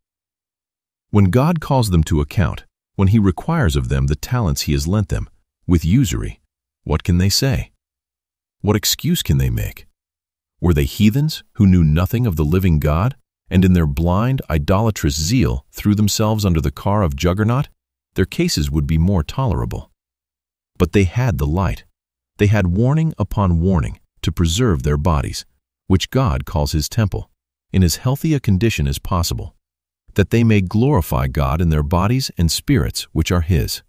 When God calls them to account, when he requires of them the talents he has lent them, with usury, what can they say? What excuse can they make? Were they heathens who knew nothing of the living God, and in their blind, idolatrous zeal threw themselves under the car of Juggernaut? Their cases would be more tolerable. But they had the light. They had warning upon warning to preserve their bodies, which God calls his temple, in as healthy a condition as possible, that they may glorify God in their bodies and spirits which are his.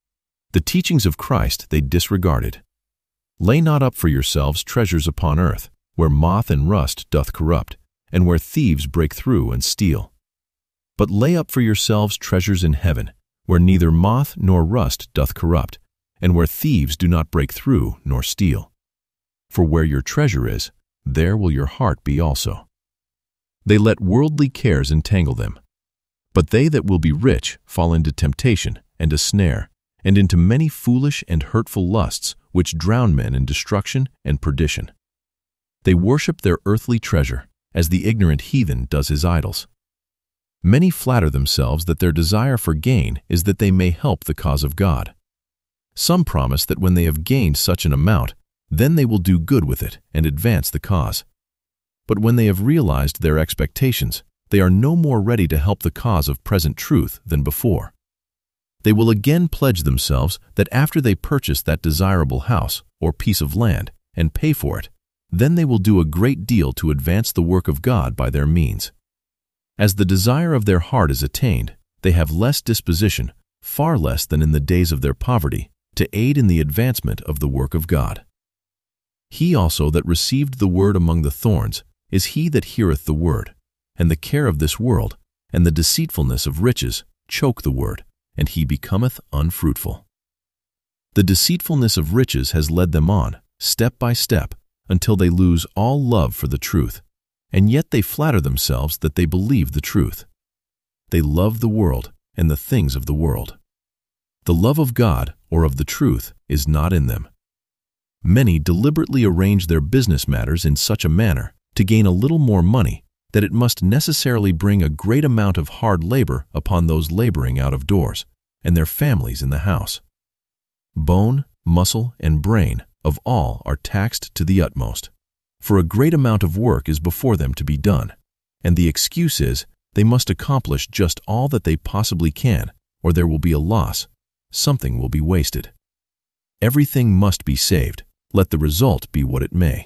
The teachings of Christ they disregarded. Lay not up for yourselves treasures upon earth, where moth and rust doth corrupt, and where thieves break through and steal. But lay up for yourselves treasures in heaven, where neither moth nor rust doth corrupt, and where thieves do not break through nor steal. For where your treasure is, there will your heart be also. They let worldly cares entangle them. But they that will be rich fall into temptation and a snare, and into many foolish and hurtful lusts, which drown men in destruction and perdition. They worship their earthly treasure, as the ignorant heathen does his idols. Many flatter themselves that their desire for gain is that they may help the cause of God. Some promise that when they have gained such an amount, then they will do good with it and advance the cause. But when they have realized their expectations, they are no more ready to help the cause of present truth than before. They will again pledge themselves that after they purchase that desirable house or piece of land and pay for it, then they will do a great deal to advance the work of God by their means. As the desire of their heart is attained, they have less disposition, far less than in the days of their poverty, to aid in the advancement of the work of God. He also that received the word among the thorns is he that heareth the word, and the care of this world, and the deceitfulness of riches choke the word, and he becometh unfruitful. The deceitfulness of riches has led them on, step by step, until they lose all love for the truth, and yet they flatter themselves that they believe the truth. They love the world and the things of the world. The love of God or of the truth is not in them. Many deliberately arrange their business matters in such a manner to gain a little more money that it must necessarily bring a great amount of hard labor upon those laboring out of doors and their families in the house. Bone, muscle, and brain of all are taxed to the utmost, for a great amount of work is before them to be done, and the excuse is they must accomplish just all that they possibly can, or there will be a loss, something will be wasted. Everything must be saved, let the result be what it may.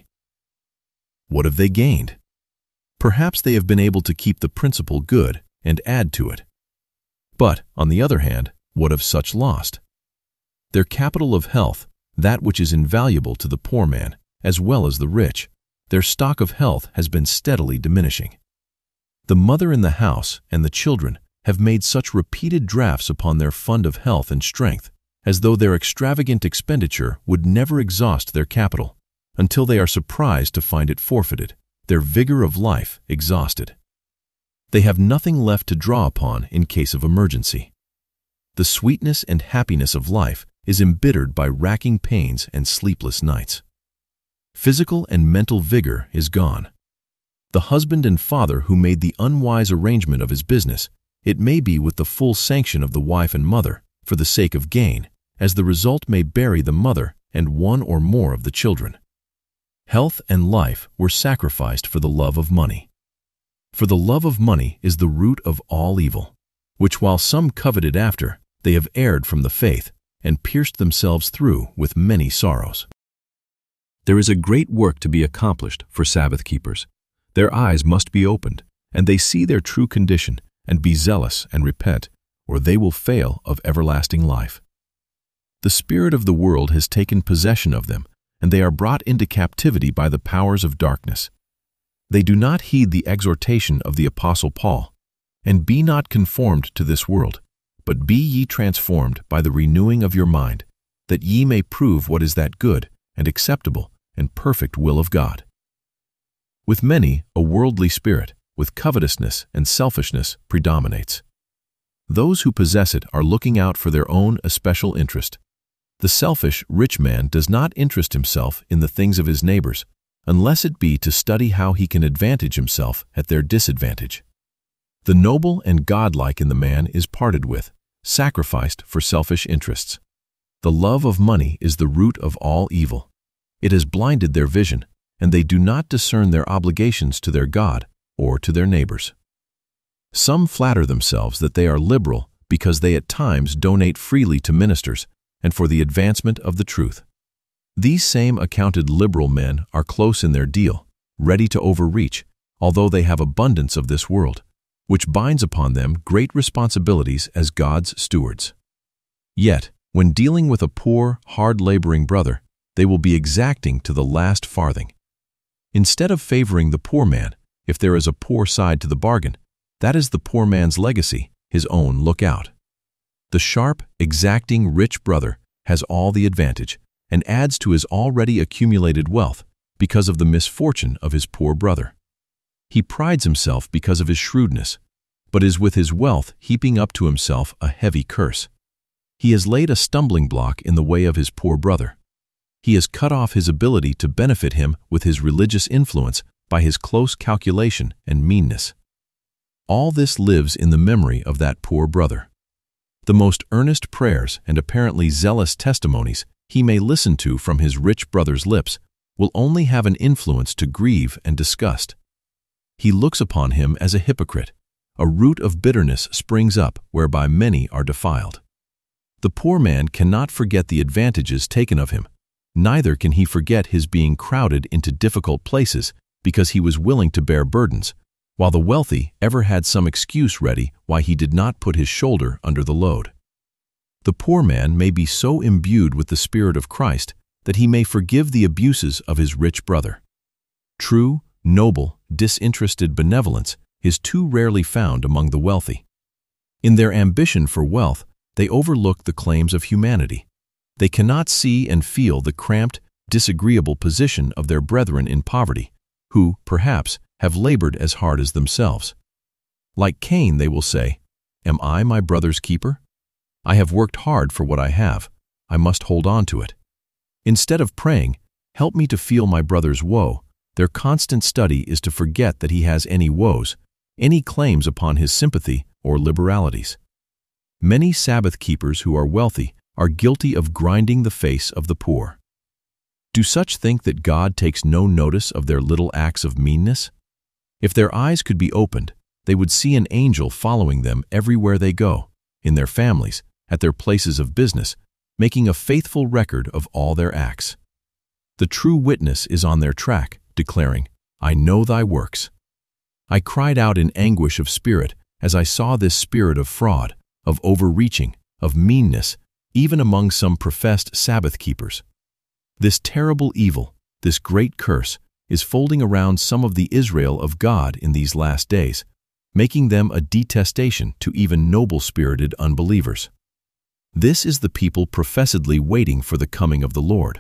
What have they gained? Perhaps they have been able to keep the principle good and add to it. But, on the other hand, what have such lost? Their capital of health, that which is invaluable to the poor man, as well as the rich, their stock of health has been steadily diminishing. The mother in the house and the children have made such repeated drafts upon their fund of health and strength, as though their extravagant expenditure would never exhaust their capital, until they are surprised to find it forfeited, their vigor of life exhausted. They have nothing left to draw upon in case of emergency. The sweetness and happiness of life is embittered by racking pains and sleepless nights. Physical and mental vigor is gone. The husband and father who made the unwise arrangement of his business, it may be with the full sanction of the wife and mother, for the sake of gain, as the result may bury the mother and one or more of the children. Health and life were sacrificed for the love of money. For the love of money is the root of all evil, which while some coveted after, they have erred from the faith, and pierced themselves through with many sorrows. There is a great work to be accomplished for Sabbath keepers. Their eyes must be opened, and they see their true condition, and be zealous and repent, or they will fail of everlasting life. The spirit of the world has taken possession of them, and they are brought into captivity by the powers of darkness. They do not heed the exhortation of the Apostle Paul, and be not conformed to this world, but be ye transformed by the renewing of your mind, that ye may prove what is that good and acceptable and perfect will of God. With many, a worldly spirit, with covetousness and selfishness, predominates. Those who possess it are looking out for their own especial interest. The selfish, rich man does not interest himself in the things of his neighbors, unless it be to study how he can advantage himself at their disadvantage. The noble and godlike in the man is parted with, sacrificed for selfish interests. The love of money is the root of all evil. It has blinded their vision, and they do not discern their obligations to their God or to their neighbors. Some flatter themselves that they are liberal because they at times donate freely to ministers and for the advancement of the truth. These same accounted liberal men are close in their deal, ready to overreach, although they have abundance of this world, which binds upon them great responsibilities as God's stewards. Yet, when dealing with a poor, hard-laboring brother, they will be exacting to the last farthing. Instead of favoring the poor man, if there is a poor side to the bargain, that is the poor man's legacy, his own lookout. The sharp, exacting rich brother has all the advantage and adds to his already accumulated wealth because of the misfortune of his poor brother. He prides himself because of his shrewdness, but is with his wealth heaping up to himself a heavy curse. He has laid a stumbling block in the way of his poor brother. He has cut off his ability to benefit him with his religious influence by his close calculation and meanness. All this lives in the memory of that poor brother. The most earnest prayers and apparently zealous testimonies he may listen to from his rich brother's lips will only have an influence to grieve and disgust. He looks upon him as a hypocrite. A root of bitterness springs up whereby many are defiled. The poor man cannot forget the advantages taken of him, neither can he forget his being crowded into difficult places because he was willing to bear burdens, while the wealthy ever had some excuse ready why he did not put his shoulder under the load. The poor man may be so imbued with the Spirit of Christ that he may forgive the abuses of his rich brother. True, noble, disinterested benevolence is too rarely found among the wealthy. In their ambition for wealth, they overlook the claims of humanity. They cannot see and feel the cramped, disagreeable position of their brethren in poverty, who, perhaps, have labored as hard as themselves. Like Cain, they will say, "Am I my brother's keeper? I have worked hard for what I have. I must hold on to it." Instead of praying, "Help me to feel my brother's woe," their constant study is to forget that he has any woes, any claims upon his sympathy or liberalities. Many Sabbath keepers who are wealthy are guilty of grinding the face of the poor. Do such think that God takes no notice of their little acts of meanness? If their eyes could be opened, they would see an angel following them everywhere they go, in their families, at their places of business, making a faithful record of all their acts. The true witness is on their track, declaring, "I know thy works." I cried out in anguish of spirit as I saw this spirit of fraud, of overreaching, of meanness, even among some professed Sabbath keepers. This terrible evil, this great curse, is folding around some of the Israel of God in these last days, making them a detestation to even noble-spirited unbelievers. This is the people professedly waiting for the coming of the Lord.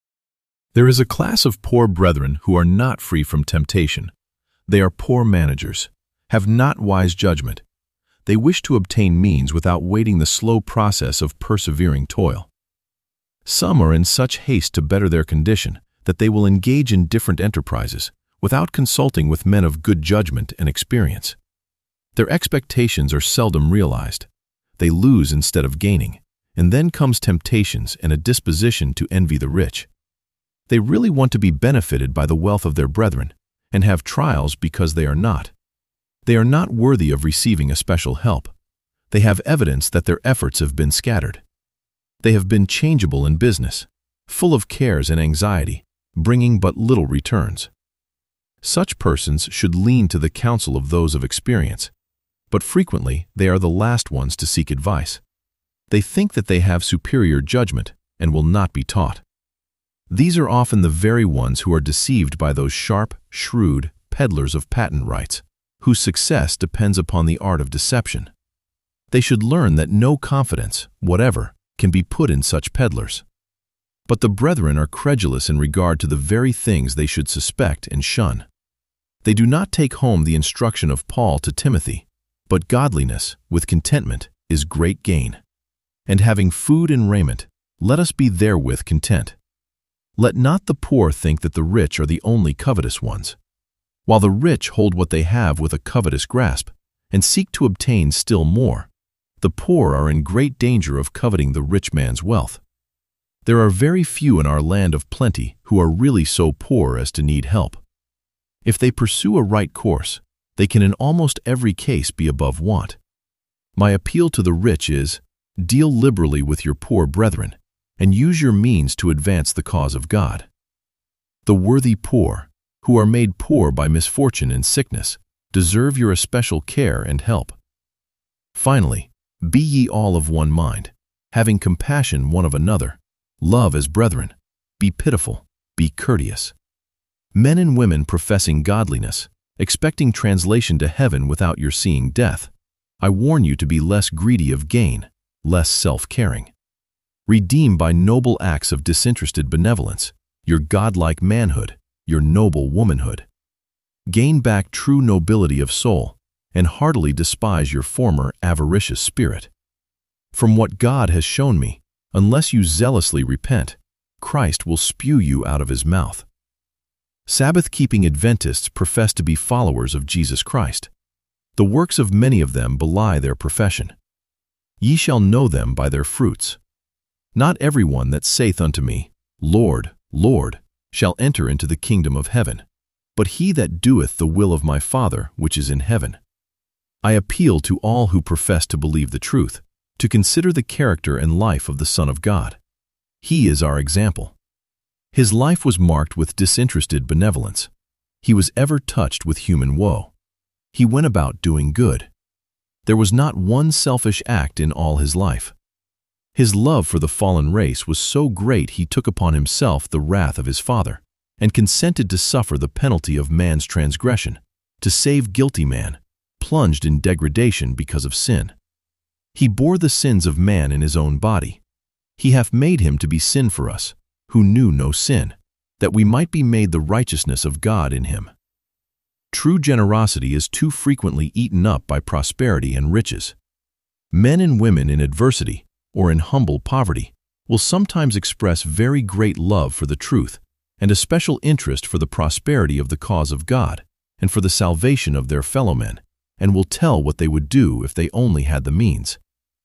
There is a class of poor brethren who are not free from temptation. They are poor managers, have not wise judgment. They wish to obtain means without waiting the slow process of persevering toil. Some are in such haste to better their condition that they will engage in different enterprises without consulting with men of good judgment and experience. Their expectations are seldom realized. They lose instead of gaining, and then comes temptations and a disposition to envy the rich. They really want to be benefited by the wealth of their brethren, and have trials because they are not. They are not worthy of receiving a special help. They have evidence that their efforts have been scattered. They have been changeable in business, full of cares and anxiety, bringing but little returns. Such persons should lean to the counsel of those of experience, but frequently they are the last ones to seek advice. They think that they have superior judgment and will not be taught. These are often the very ones who are deceived by those sharp, shrewd peddlers of patent rights, whose success depends upon the art of deception. They should learn that no confidence, whatever, can be put in such peddlers. But the brethren are credulous in regard to the very things they should suspect and shun. They do not take home the instruction of Paul to Timothy, but godliness, with contentment, is great gain. And having food and raiment, let us be therewith content. Let not the poor think that the rich are the only covetous ones, while the rich hold what they have with a covetous grasp, and seek to obtain still more. The poor are in great danger of coveting the rich man's wealth. There are very few in our land of plenty who are really so poor as to need help. If they pursue a right course, they can in almost every case be above want. My appeal to the rich is, deal liberally with your poor brethren, and use your means to advance the cause of God. The worthy poor, who are made poor by misfortune and sickness, deserve your especial care and help. Finally, be ye all of one mind, having compassion one of another, love as brethren, be pitiful, be courteous. Men and women professing godliness, expecting translation to heaven without your seeing death, I warn you to be less greedy of gain, less self-caring. Redeem by noble acts of disinterested benevolence your godlike manhood, your noble womanhood. Gain back true nobility of soul, and heartily despise your former avaricious spirit. From what God has shown me, unless you zealously repent, Christ will spew you out of his mouth. Sabbath-keeping Adventists profess to be followers of Jesus Christ. The works of many of them belie their profession. Ye shall know them by their fruits. Not every one that saith unto me, Lord, Lord, shall enter into the kingdom of heaven, but he that doeth the will of my Father which is in heaven. I appeal to all who profess to believe the truth, to consider the character and life of the Son of God. He is our example. His life was marked with disinterested benevolence. He was ever touched with human woe. He went about doing good. There was not one selfish act in all his life. His love for the fallen race was so great he took upon himself the wrath of his Father, and consented to suffer the penalty of man's transgression, to save guilty man, plunged in degradation because of sin. He bore the sins of man in his own body. He hath made him to be sin for us, who knew no sin, that we might be made the righteousness of God in him. True generosity is too frequently eaten up by prosperity and riches. Men and women in adversity, or in humble poverty, will sometimes express very great love for the truth and a special interest for the prosperity of the cause of God and for the salvation of their fellow men, and will tell what they would do if they only had the means.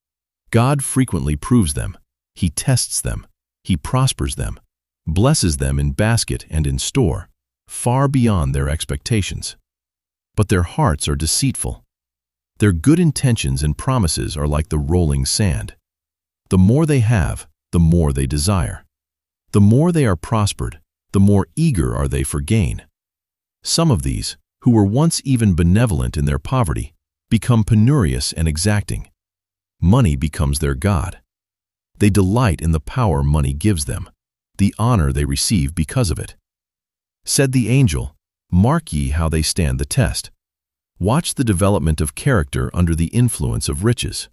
God frequently proves them, he tests them, he prospers them, blesses them in basket and in store, far beyond their expectations. But their hearts are deceitful. Their good intentions and promises are like the rolling sand. The more they have, the more they desire. The more they are prospered, the more eager are they for gain. Some of these, who were once even benevolent in their poverty, become penurious and exacting. Money becomes their god. They delight in the power money gives them, the honor they receive because of it. Said the angel, Mark ye how they stand the test. Watch the development of character under the influence of riches.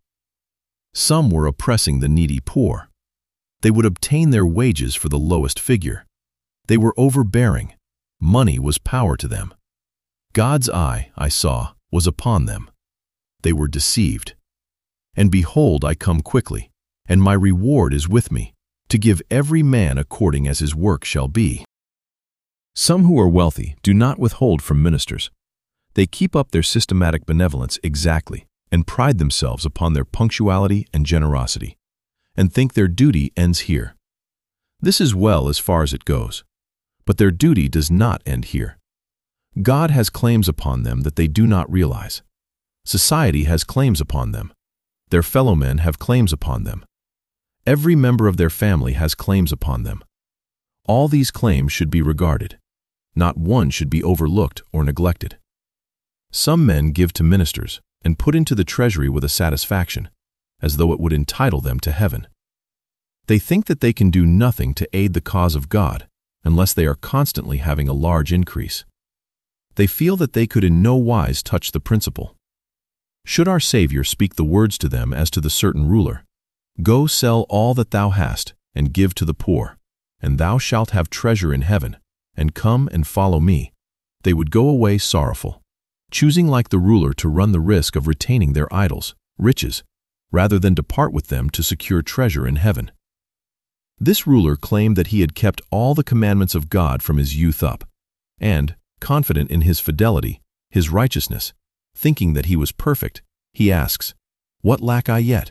Some were oppressing the needy poor. They would obtain their wages for the lowest figure. They were overbearing. Money was power to them. God's eye, I saw, was upon them. They were deceived. And behold, I come quickly, and my reward is with me, to give every man according as his work shall be. Some who are wealthy do not withhold from ministers. They keep up their systematic benevolence exactly, and pride themselves upon their punctuality and generosity, and think their duty ends here. This is well as far as it goes, but their duty does not end here. God has claims upon them that they do not realize. Society has claims upon them. Their fellow men have claims upon them. Every member of their family has claims upon them. All these claims should be regarded. Not one should be overlooked or neglected. Some men give to ministers and put into the treasury with a satisfaction, as though it would entitle them to heaven. They think that they can do nothing to aid the cause of God unless they are constantly having a large increase. They feel that they could in no wise touch the principal. Should our Savior speak the words to them as to the certain ruler, Go sell all that thou hast, and give to the poor, and thou shalt have treasure in heaven, and come and follow me, they would go away sorrowful, choosing like the ruler to run the risk of retaining their idols, riches, rather than depart with them to secure treasure in heaven. This ruler claimed that he had kept all the commandments of God from his youth up, and, confident in his fidelity, his righteousness, thinking that he was perfect, he asks, What lack I yet?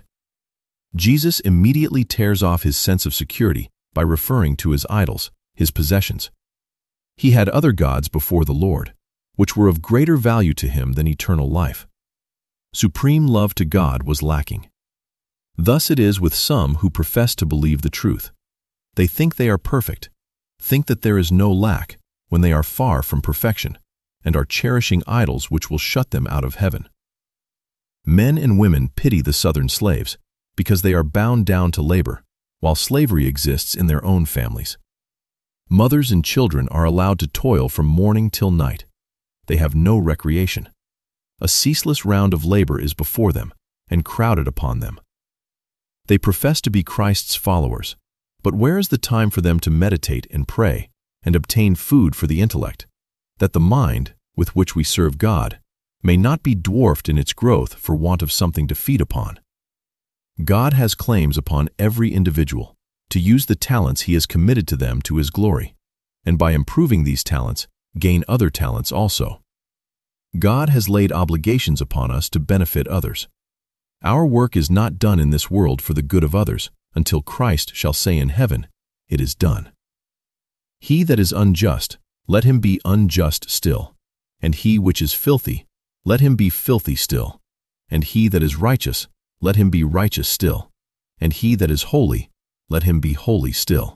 Jesus immediately tears off his sense of security by referring to his idols, his possessions. He had other gods before the Lord, which were of greater value to him than eternal life. Supreme love to God was lacking. Thus it is with some who profess to believe the truth. They think they are perfect, think that there is no lack, when they are far from perfection, and are cherishing idols which will shut them out of heaven. Men and women pity the southern slaves, because they are bound down to labor, while slavery exists in their own families. Mothers and children are allowed to toil from morning till night. They have no recreation. A ceaseless round of labor is before them, and crowded upon them. They profess to be Christ's followers, but where is the time for them to meditate and pray and obtain food for the intellect, that the mind, with which we serve God, may not be dwarfed in its growth for want of something to feed upon? God has claims upon every individual to use the talents He has committed to them to His glory, and by improving these talents, gain other talents also. God has laid obligations upon us to benefit others. Our work is not done in this world for the good of others until Christ shall say in heaven, "It is done." He that is unjust, let him be unjust still, and he which is filthy, let him be filthy still, and he that is righteous, let him be righteous still, and he that is holy, let him be holy still.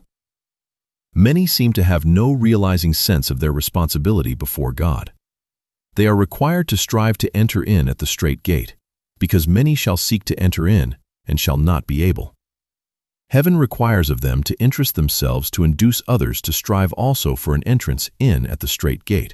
Many seem to have no realizing sense of their responsibility before God. They are required to strive to enter in at the strait gate, because many shall seek to enter in and shall not be able. Heaven requires of them to interest themselves to induce others to strive also for an entrance in at the strait gate.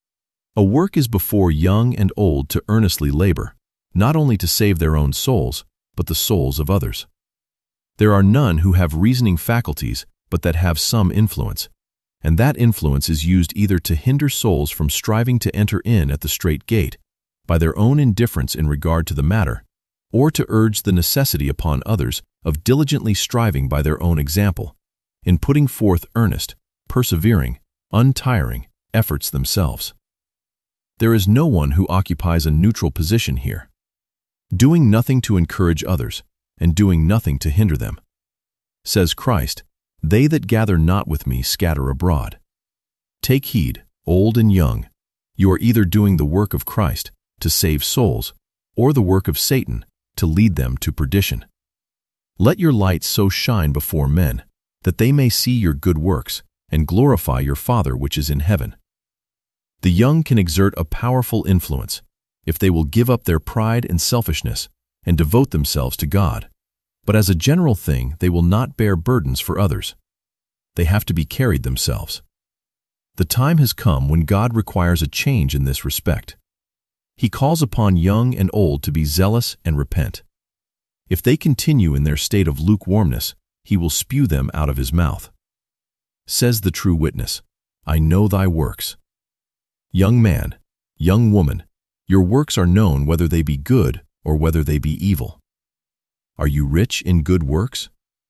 A work is before young and old to earnestly labor, not only to save their own souls, but the souls of others. There are none who have reasoning faculties, but that have some influence, and that influence is used either to hinder souls from striving to enter in at the strait gate, by their own indifference in regard to the matter, or to urge the necessity upon others of diligently striving by their own example, in putting forth earnest, persevering, untiring efforts themselves. There is no one who occupies a neutral position here, doing nothing to encourage others, and doing nothing to hinder them. Says Christ, "They that gather not with me scatter abroad." Take heed, old and young, you are either doing the work of Christ, to save souls, or the work of Satan, to lead them to perdition. Let your light so shine before men, that they may see your good works, and glorify your Father which is in heaven. The young can exert a powerful influence, if they will give up their pride and selfishness, and devote themselves to God. But as a general thing, they will not bear burdens for others. They have to be carried themselves. The time has come when God requires a change in this respect. He calls upon young and old to be zealous and repent. If they continue in their state of lukewarmness, He will spew them out of His mouth. Says the true witness, "I know thy works." Young man, young woman, your works are known whether they be good or whether they be evil. Are you rich in good works?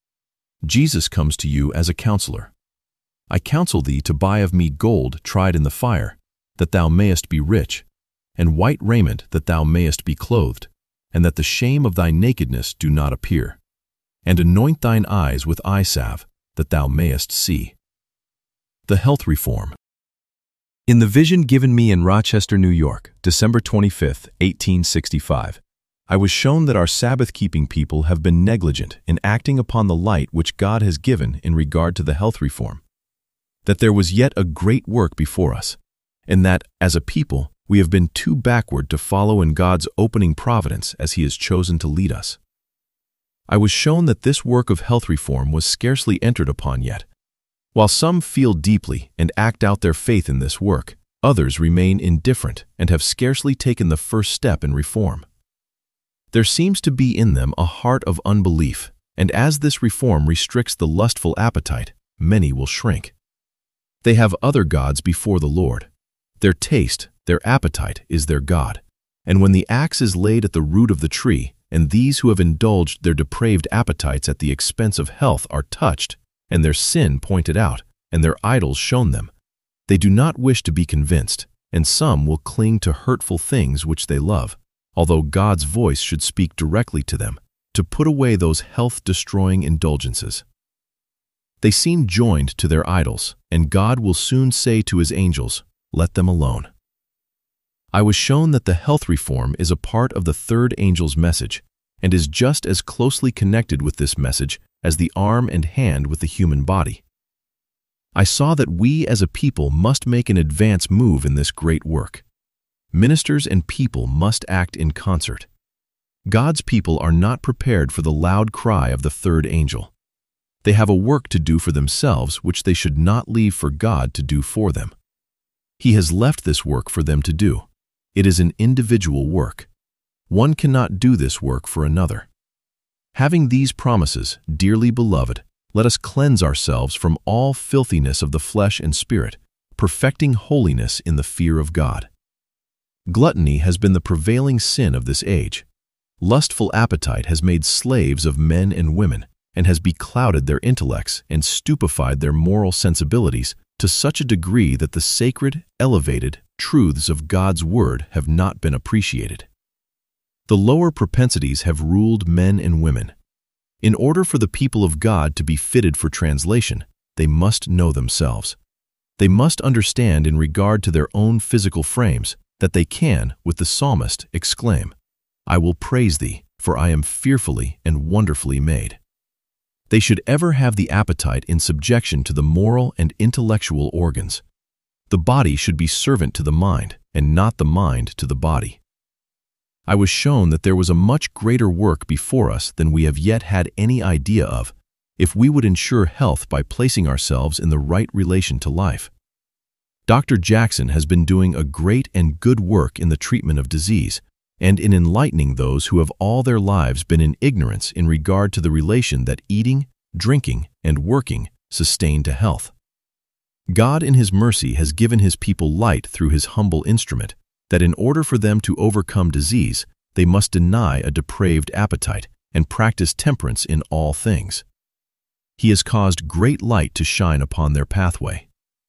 Jesus comes to you as a counselor. "I counsel thee to buy of me gold tried in the fire, that thou mayest be rich, and white raiment that thou mayest be clothed, and that the shame of thy nakedness do not appear. And anoint thine eyes with eye salve, that thou mayest see." The health reform. In the vision given me in Rochester, New York, December 25, 1865, I was shown that our Sabbath-keeping people have been negligent in acting upon the light which God has given in regard to the health reform, that there was yet a great work before us, and that, as a people, we have been too backward to follow in God's opening providence as He has chosen to lead us. I was shown that this work of health reform was scarcely entered upon yet. While some feel deeply and act out their faith in this work, others remain indifferent and have scarcely taken the first step in reform. There seems to be in them a heart of unbelief, and as this reform restricts the lustful appetite, many will shrink. They have other gods before the Lord. Their taste, their appetite is their God, and when the axe is laid at the root of the tree, and these who have indulged their depraved appetites at the expense of health are touched, and their sin pointed out, and their idols shown them, they do not wish to be convinced, and some will cling to hurtful things which they love, although God's voice should speak directly to them, to put away those health-destroying indulgences. They seem joined to their idols, and God will soon say to His angels, "Let them alone." I was shown that the health reform is a part of the third angel's message, and is just as closely connected with this message as the arm and hand with the human body. I saw that we as a people must make an advance move in this great work. Ministers and people must act in concert. God's people are not prepared for the loud cry of the third angel. They have a work to do for themselves which they should not leave for God to do for them. He has left this work for them to do. It is an individual work. One cannot do this work for another. Having these promises, dearly beloved, let us cleanse ourselves from all filthiness of the flesh and spirit, perfecting holiness in the fear of God. Gluttony has been the prevailing sin of this age. Lustful appetite has made slaves of men and women, and has beclouded their intellects and stupefied their moral sensibilities to such a degree that the sacred, elevated truths of God's Word have not been appreciated. The lower propensities have ruled men and women. In order for the people of God to be fitted for translation, they must know themselves. They must understand in regard to their own physical frames that they can, with the psalmist, exclaim, "I will praise thee, for I am fearfully and wonderfully made." They should ever have the appetite in subjection to the moral and intellectual organs. The body should be servant to the mind, and not the mind to the body. I was shown that there was a much greater work before us than we have yet had any idea of, if we would ensure health by placing ourselves in the right relation to life. Dr. Jackson has been doing a great and good work in the treatment of disease, and in enlightening those who have all their lives been in ignorance in regard to the relation that eating, drinking, and working sustain to health. God in His mercy has given His people light through His humble instrument, that in order for them to overcome disease, they must deny a depraved appetite and practice temperance in all things. He has caused great light to shine upon their pathway.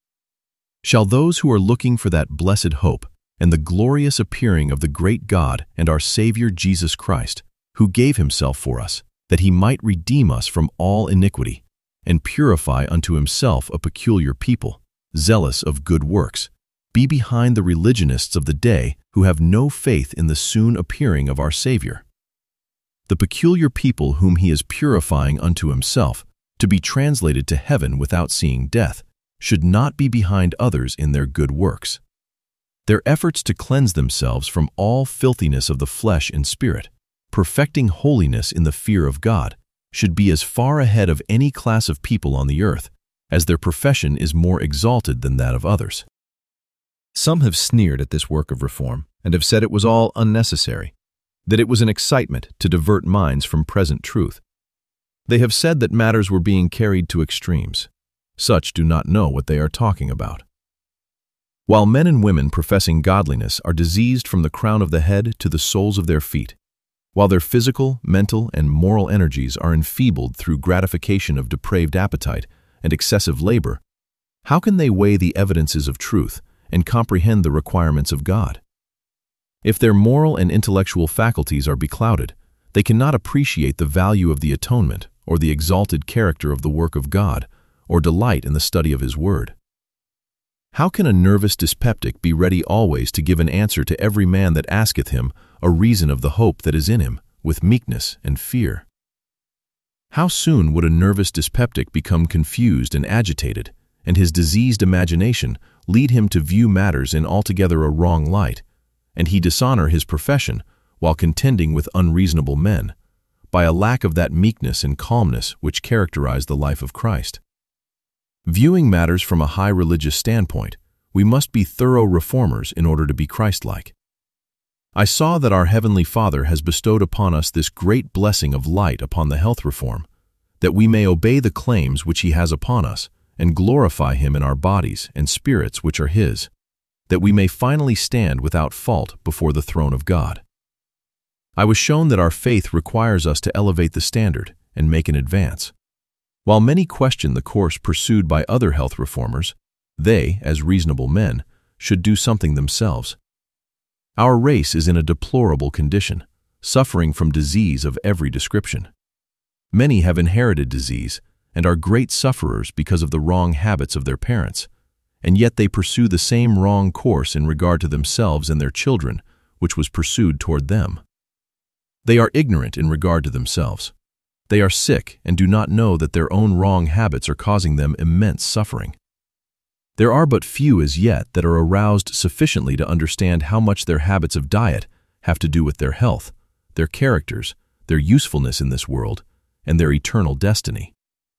Shall those who are looking for that blessed hope and the glorious appearing of the great God and our Savior Jesus Christ, who gave Himself for us, that He might redeem us from all iniquity, and purify unto Himself a peculiar people, zealous of good works, be behind the religionists of the day who have no faith in the soon appearing of our Savior. The peculiar people whom He is purifying unto Himself, to be translated to heaven without seeing death, should not be behind others in their good works. Their efforts to cleanse themselves from all filthiness of the flesh and spirit, perfecting holiness in the fear of God, should be as far ahead of any class of people on the earth, as their profession is more exalted than that of others. Some have sneered at this work of reform and have said it was all unnecessary, that it was an excitement to divert minds from present truth. They have said that matters were being carried to extremes. Such do not know what they are talking about. While men and women professing godliness are diseased from the crown of the head to the soles of their feet, while their physical, mental, and moral energies are enfeebled through gratification of depraved appetite and excessive labor, how can they weigh the evidences of truth and comprehend the requirements of God? If their moral and intellectual faculties are beclouded, they cannot appreciate the value of the atonement or the exalted character of the work of God, or delight in the study of His Word. How can a nervous dyspeptic be ready always to give an answer to every man that asketh him a reason of the hope that is in him, with meekness and fear? How soon would a nervous dyspeptic become confused and agitated, and his diseased imagination lead him to view matters in altogether a wrong light, and he dishonor his profession while contending with unreasonable men, by a lack of that meekness and calmness which characterize the life of Christ? Viewing matters from a high religious standpoint, we must be thorough reformers in order to be Christ-like. I saw that our Heavenly Father has bestowed upon us this great blessing of light upon the health reform, that we may obey the claims which He has upon us and glorify Him in our bodies and spirits which are His, that we may finally stand without fault before the throne of God. I was shown that our faith requires us to elevate the standard and make an advance. While many question the course pursued by other health reformers, they, as reasonable men, should do something themselves. Our race is in a deplorable condition, suffering from disease of every description. Many have inherited disease and are great sufferers because of the wrong habits of their parents, and yet they pursue the same wrong course in regard to themselves and their children, which was pursued toward them. They are ignorant in regard to themselves. They are sick and do not know that their own wrong habits are causing them immense suffering. There are but few as yet that are aroused sufficiently to understand how much their habits of diet have to do with their health, their characters, their usefulness in this world, and their eternal destiny.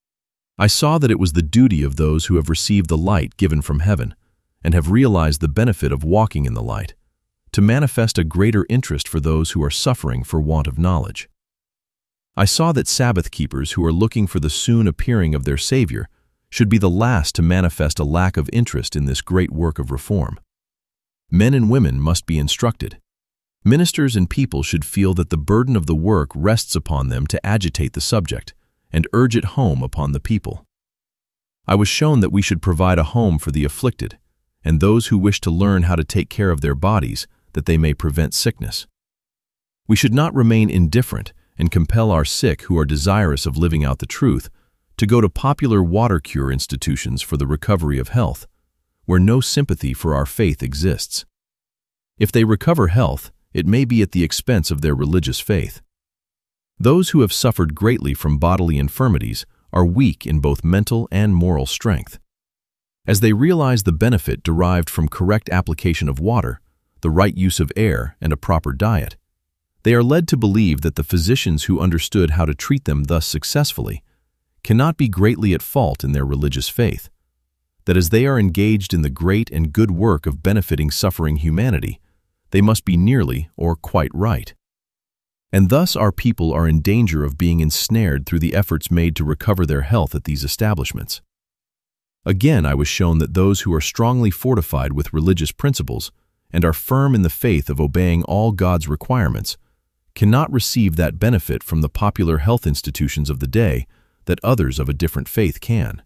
I saw that it was the duty of those who have received the light given from heaven and have realized the benefit of walking in the light, to manifest a greater interest for those who are suffering for want of knowledge. I saw that Sabbath keepers who are looking for the soon appearing of their Savior should be the last to manifest a lack of interest in this great work of reform. Men and women must be instructed. Ministers and people should feel that the burden of the work rests upon them to agitate the subject and urge it home upon the people. I was shown that we should provide a home for the afflicted and those who wish to learn how to take care of their bodies that they may prevent sickness. We should not remain indifferent and compel our sick who are desirous of living out the truth to go to popular water cure institutions for the recovery of health, where no sympathy for our faith exists. If they recover health, it may be at the expense of their religious faith. Those who have suffered greatly from bodily infirmities are weak in both mental and moral strength. As they realize the benefit derived from correct application of water, the right use of air, and a proper diet, they are led to believe that the physicians who understood how to treat them thus successfully cannot be greatly at fault in their religious faith, that as they are engaged in the great and good work of benefiting suffering humanity, they must be nearly or quite right. And thus our people are in danger of being ensnared through the efforts made to recover their health at these establishments. Again, I was shown that those who are strongly fortified with religious principles and are firm in the faith of obeying all God's requirements cannot receive that benefit from the popular health institutions of the day that others of a different faith can.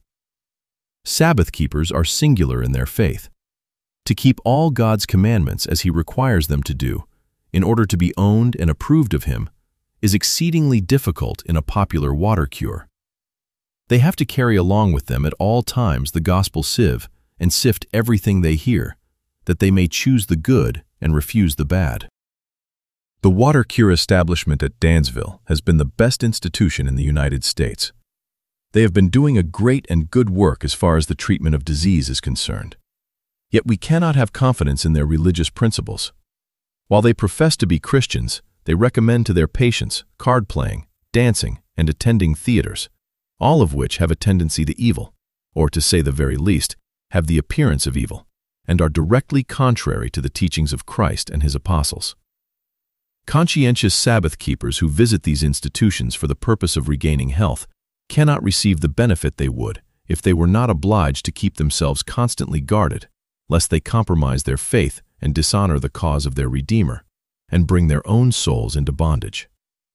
Sabbath keepers are singular in their faith. To keep all God's commandments as He requires them to do, in order to be owned and approved of Him, is exceedingly difficult in a popular water cure. They have to carry along with them at all times the gospel sieve and sift everything they hear, that they may choose the good and refuse the bad. The water cure establishment at Dansville has been the best institution in the United States. They have been doing a great and good work as far as the treatment of disease is concerned. Yet we cannot have confidence in their religious principles. While they profess to be Christians, they recommend to their patients card playing, dancing, and attending theaters, all of which have a tendency to evil, or to say the very least, have the appearance of evil, and are directly contrary to the teachings of Christ and His apostles. Conscientious Sabbath keepers who visit these institutions for the purpose of regaining health cannot receive the benefit they would if they were not obliged to keep themselves constantly guarded, lest they compromise their faith and dishonor the cause of their Redeemer, and bring their own souls into bondage.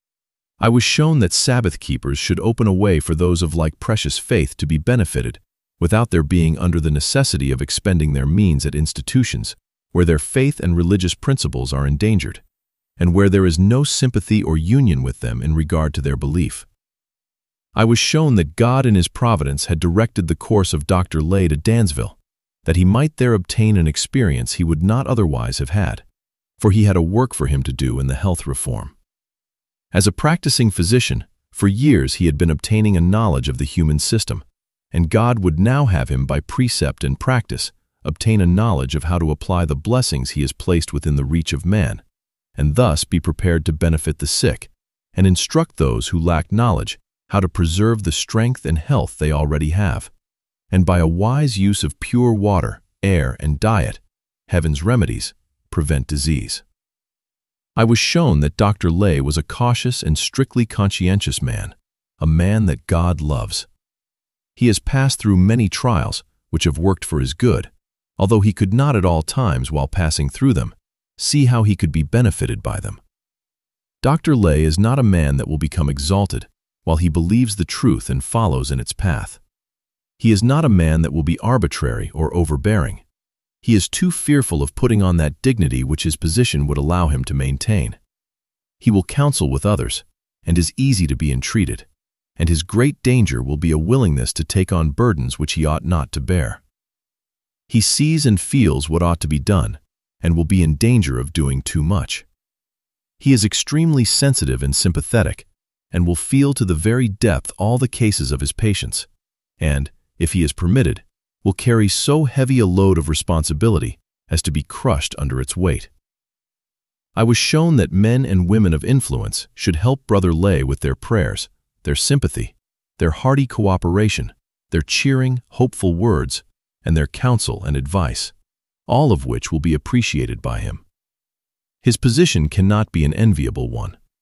I was shown that Sabbath keepers should open a way for those of like precious faith to be benefited, without their being under the necessity of expending their means at institutions where their faith and religious principles are endangered, and where there is no sympathy or union with them in regard to their belief. I was shown that God in His providence had directed the course of Dr. Lay to Dansville, that he might there obtain an experience he would not otherwise have had, for he had a work for him to do in the health reform. As a practicing physician, for years he had been obtaining a knowledge of the human system, and God would now have him by precept and practice obtain a knowledge of how to apply the blessings He has placed within the reach of man, and thus be prepared to benefit the sick, and instruct those who lack knowledge how to preserve the strength and health they already have, and by a wise use of pure water, air, and diet, heaven's remedies, prevent disease. I was shown that Dr. Lay was a cautious and strictly conscientious man, a man that God loves. He has passed through many trials which have worked for his good, although he could not at all times while passing through them see how he could be benefited by them. Dr. Lay is not a man that will become exalted while he believes the truth and follows in its path. He is not a man that will be arbitrary or overbearing. He is too fearful of putting on that dignity which his position would allow him to maintain. He will counsel with others, and is easy to be entreated, and his great danger will be a willingness to take on burdens which he ought not to bear. He sees and feels what ought to be done, and will be in danger of doing too much. He is extremely sensitive and sympathetic, and will feel to the very depth all the cases of his patients, and, if he is permitted, will carry so heavy a load of responsibility as to be crushed under its weight. I was shown that men and women of influence should help Brother Lay with their prayers, their sympathy, their hearty cooperation, their cheering, hopeful words, and their counsel and advice, all of which will be appreciated by him. His position cannot be an enviable one.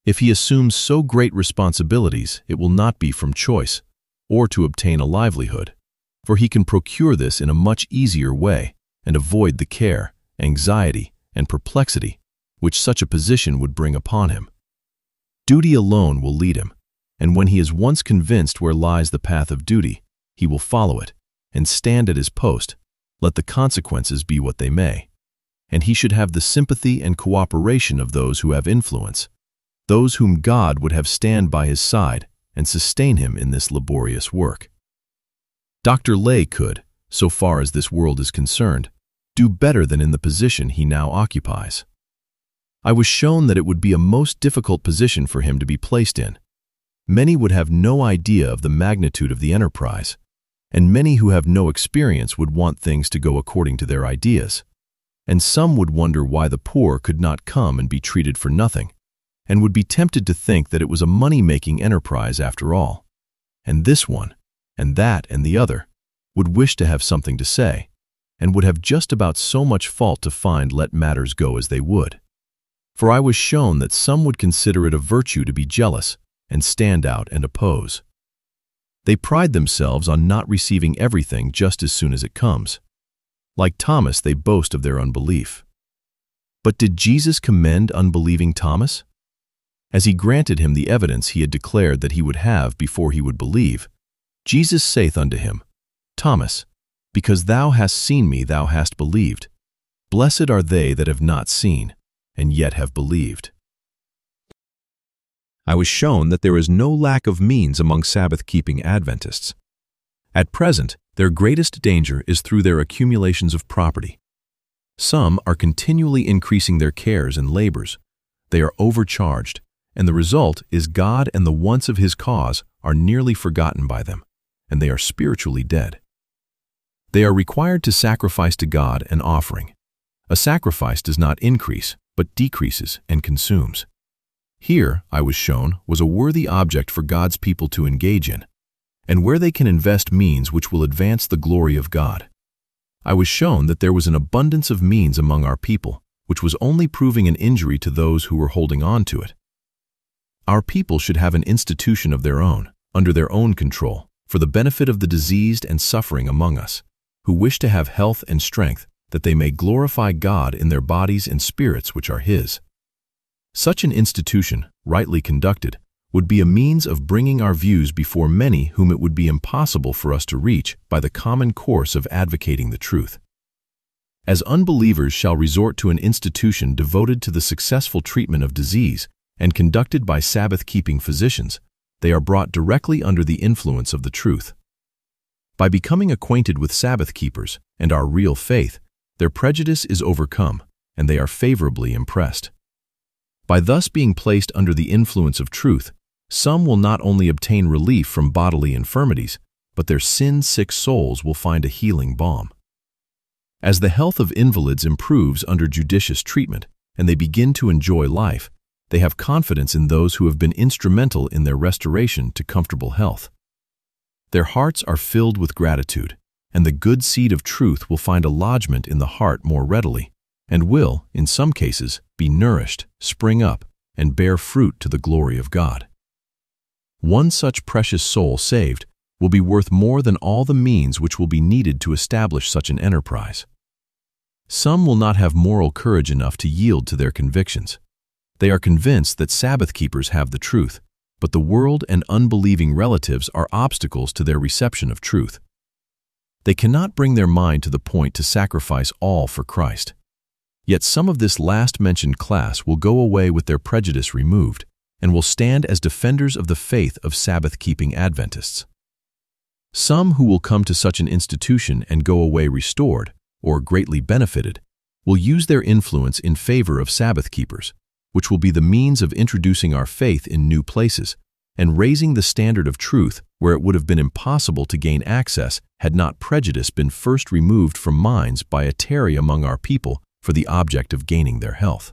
If he assumes so great responsibilities, it will not be from choice, or to obtain a livelihood, for he can procure this in a much easier way and avoid the care, anxiety, and perplexity which such a position would bring upon him. Duty alone will lead him, and when he is once convinced where lies the path of duty, he will follow it and stand at his post, let the consequences be what they may. And he should have the sympathy and cooperation of those who have influence, those whom God would have stand by his side and sustain him in this laborious work. Dr. Lay could, so far as this world is concerned, do better than in the position he now occupies. I was shown that it would be a most difficult position for him to be placed in. Many would have no idea of the magnitude of the enterprise, and many who have no experience would want things to go according to their ideas. And some would wonder why the poor could not come and be treated for nothing, and would be tempted to think that it was a money-making enterprise after all. And this one, and that, and the other, would wish to have something to say, and would have just about so much fault to find let matters go as they would. For I was shown that some would consider it a virtue to be jealous and stand out and oppose. They pride themselves on not receiving everything just as soon as it comes. Like Thomas, they boast of their unbelief. But did Jesus commend unbelieving Thomas? As he granted him the evidence he had declared that he would have before he would believe, Jesus saith unto him, Thomas, because thou hast seen me, thou hast believed. Blessed are they that have not seen, and yet have believed. I was shown that there is no lack of means among Sabbath-keeping Adventists. At present, their greatest danger is through their accumulations of property. Some are continually increasing their cares and labors. They are overcharged, and the result is God and the wants of his cause are nearly forgotten by them, and they are spiritually dead. They are required to sacrifice to God an offering. A sacrifice does not increase, but decreases and consumes. Here, I was shown, was a worthy object for God's people to engage in, and where they can invest means which will advance the glory of God. I was shown that there was an abundance of means among our people, which was only proving an injury to those who were holding on to it. Our people should have an institution of their own, under their own control, for the benefit of the diseased and suffering among us, who wish to have health and strength, that they may glorify God in their bodies and spirits which are his. Such an institution, rightly conducted, would be a means of bringing our views before many whom it would be impossible for us to reach by the common course of advocating the truth. As unbelievers shall resort to an institution devoted to the successful treatment of disease and conducted by Sabbath-keeping physicians, they are brought directly under the influence of the truth. By becoming acquainted with Sabbath-keepers and our real faith, their prejudice is overcome, and they are favorably impressed. By thus being placed under the influence of truth, some will not only obtain relief from bodily infirmities, but their sin-sick souls will find a healing balm. As the health of invalids improves under judicious treatment, and they begin to enjoy life, they have confidence in those who have been instrumental in their restoration to comfortable health. Their hearts are filled with gratitude, and the good seed of truth will find a lodgment in the heart more readily, and will, in some cases, be nourished, spring up, and bear fruit to the glory of God. One such precious soul saved will be worth more than all the means which will be needed to establish such an enterprise. Some will not have moral courage enough to yield to their convictions. They are convinced that Sabbath-keepers have the truth, but the world and unbelieving relatives are obstacles to their reception of truth. They cannot bring their mind to the point to sacrifice all for Christ. Yet some of this last-mentioned class will go away with their prejudice removed and will stand as defenders of the faith of Sabbath-keeping Adventists. Some who will come to such an institution and go away restored, or greatly benefited, will use their influence in favor of Sabbath-keepers, which will be the means of introducing our faith in new places and raising the standard of truth where it would have been impossible to gain access had not prejudice been first removed from minds by a tarry among our people for the object of gaining their health.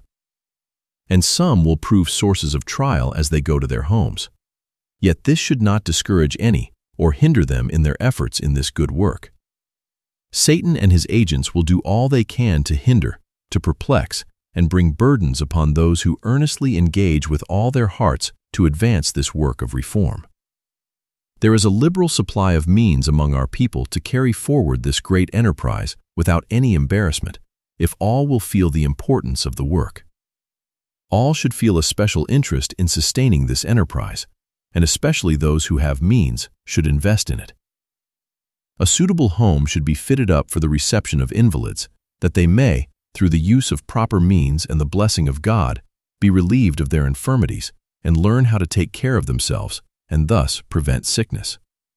And some will prove sources of trial as they go to their homes. Yet this should not discourage any or hinder them in their efforts in this good work. Satan and his agents will do all they can to hinder, to perplex, and bring burdens upon those who earnestly engage with all their hearts to advance this work of reform. There is a liberal supply of means among our people to carry forward this great enterprise without any embarrassment, if all will feel the importance of the work. All should feel a special interest in sustaining this enterprise, and especially those who have means should invest in it. A suitable home should be fitted up for the reception of invalids, that they may, through the use of proper means and the blessing of God, be relieved of their infirmities and learn how to take care of themselves and thus prevent sickness.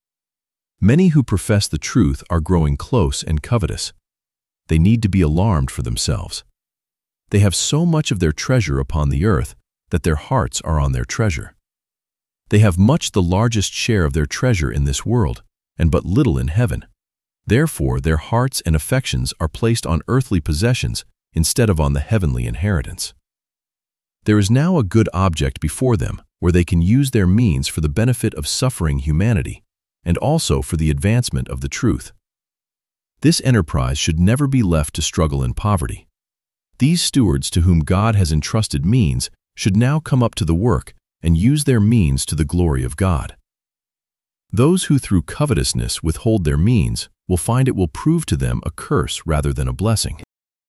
Many who profess the truth are growing close and covetous. They need to be alarmed for themselves. They have so much of their treasure upon the earth that their hearts are on their treasure. They have much the largest share of their treasure in this world, and but little in heaven. Therefore their hearts and affections are placed on earthly possessions instead of on the heavenly inheritance. There is now a good object before them where they can use their means for the benefit of suffering humanity and also for the advancement of the truth. This enterprise should never be left to struggle in poverty. These stewards to whom God has entrusted means should now come up to the work and use their means to the glory of God. Those who through covetousness withhold their means will find it will prove to them a curse rather than a blessing.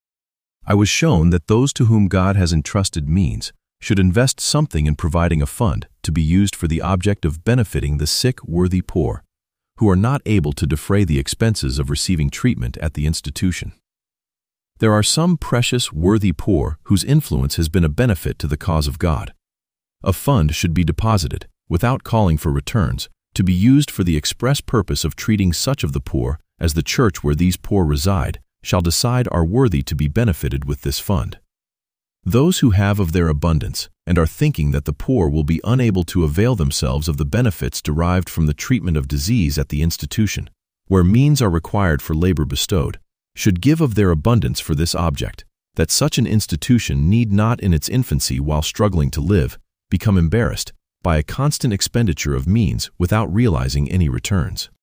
I was shown that those to whom God has entrusted means should invest something in providing a fund to be used for the object of benefiting the sick, worthy poor, who are not able to defray the expenses of receiving treatment at the institution. There are some precious, worthy poor whose influence has been a benefit to the cause of God. A fund should be deposited, without calling for returns, to be used for the express purpose of treating such of the poor as the church where these poor reside shall decide are worthy to be benefited with this fund. Those who have of their abundance and are thinking that the poor will be unable to avail themselves of the benefits derived from the treatment of disease at the institution, where means are required for labor bestowed, should give of their abundance for this object, that such an institution need not in its infancy while struggling to live, become embarrassed by a constant expenditure of means without realizing any returns.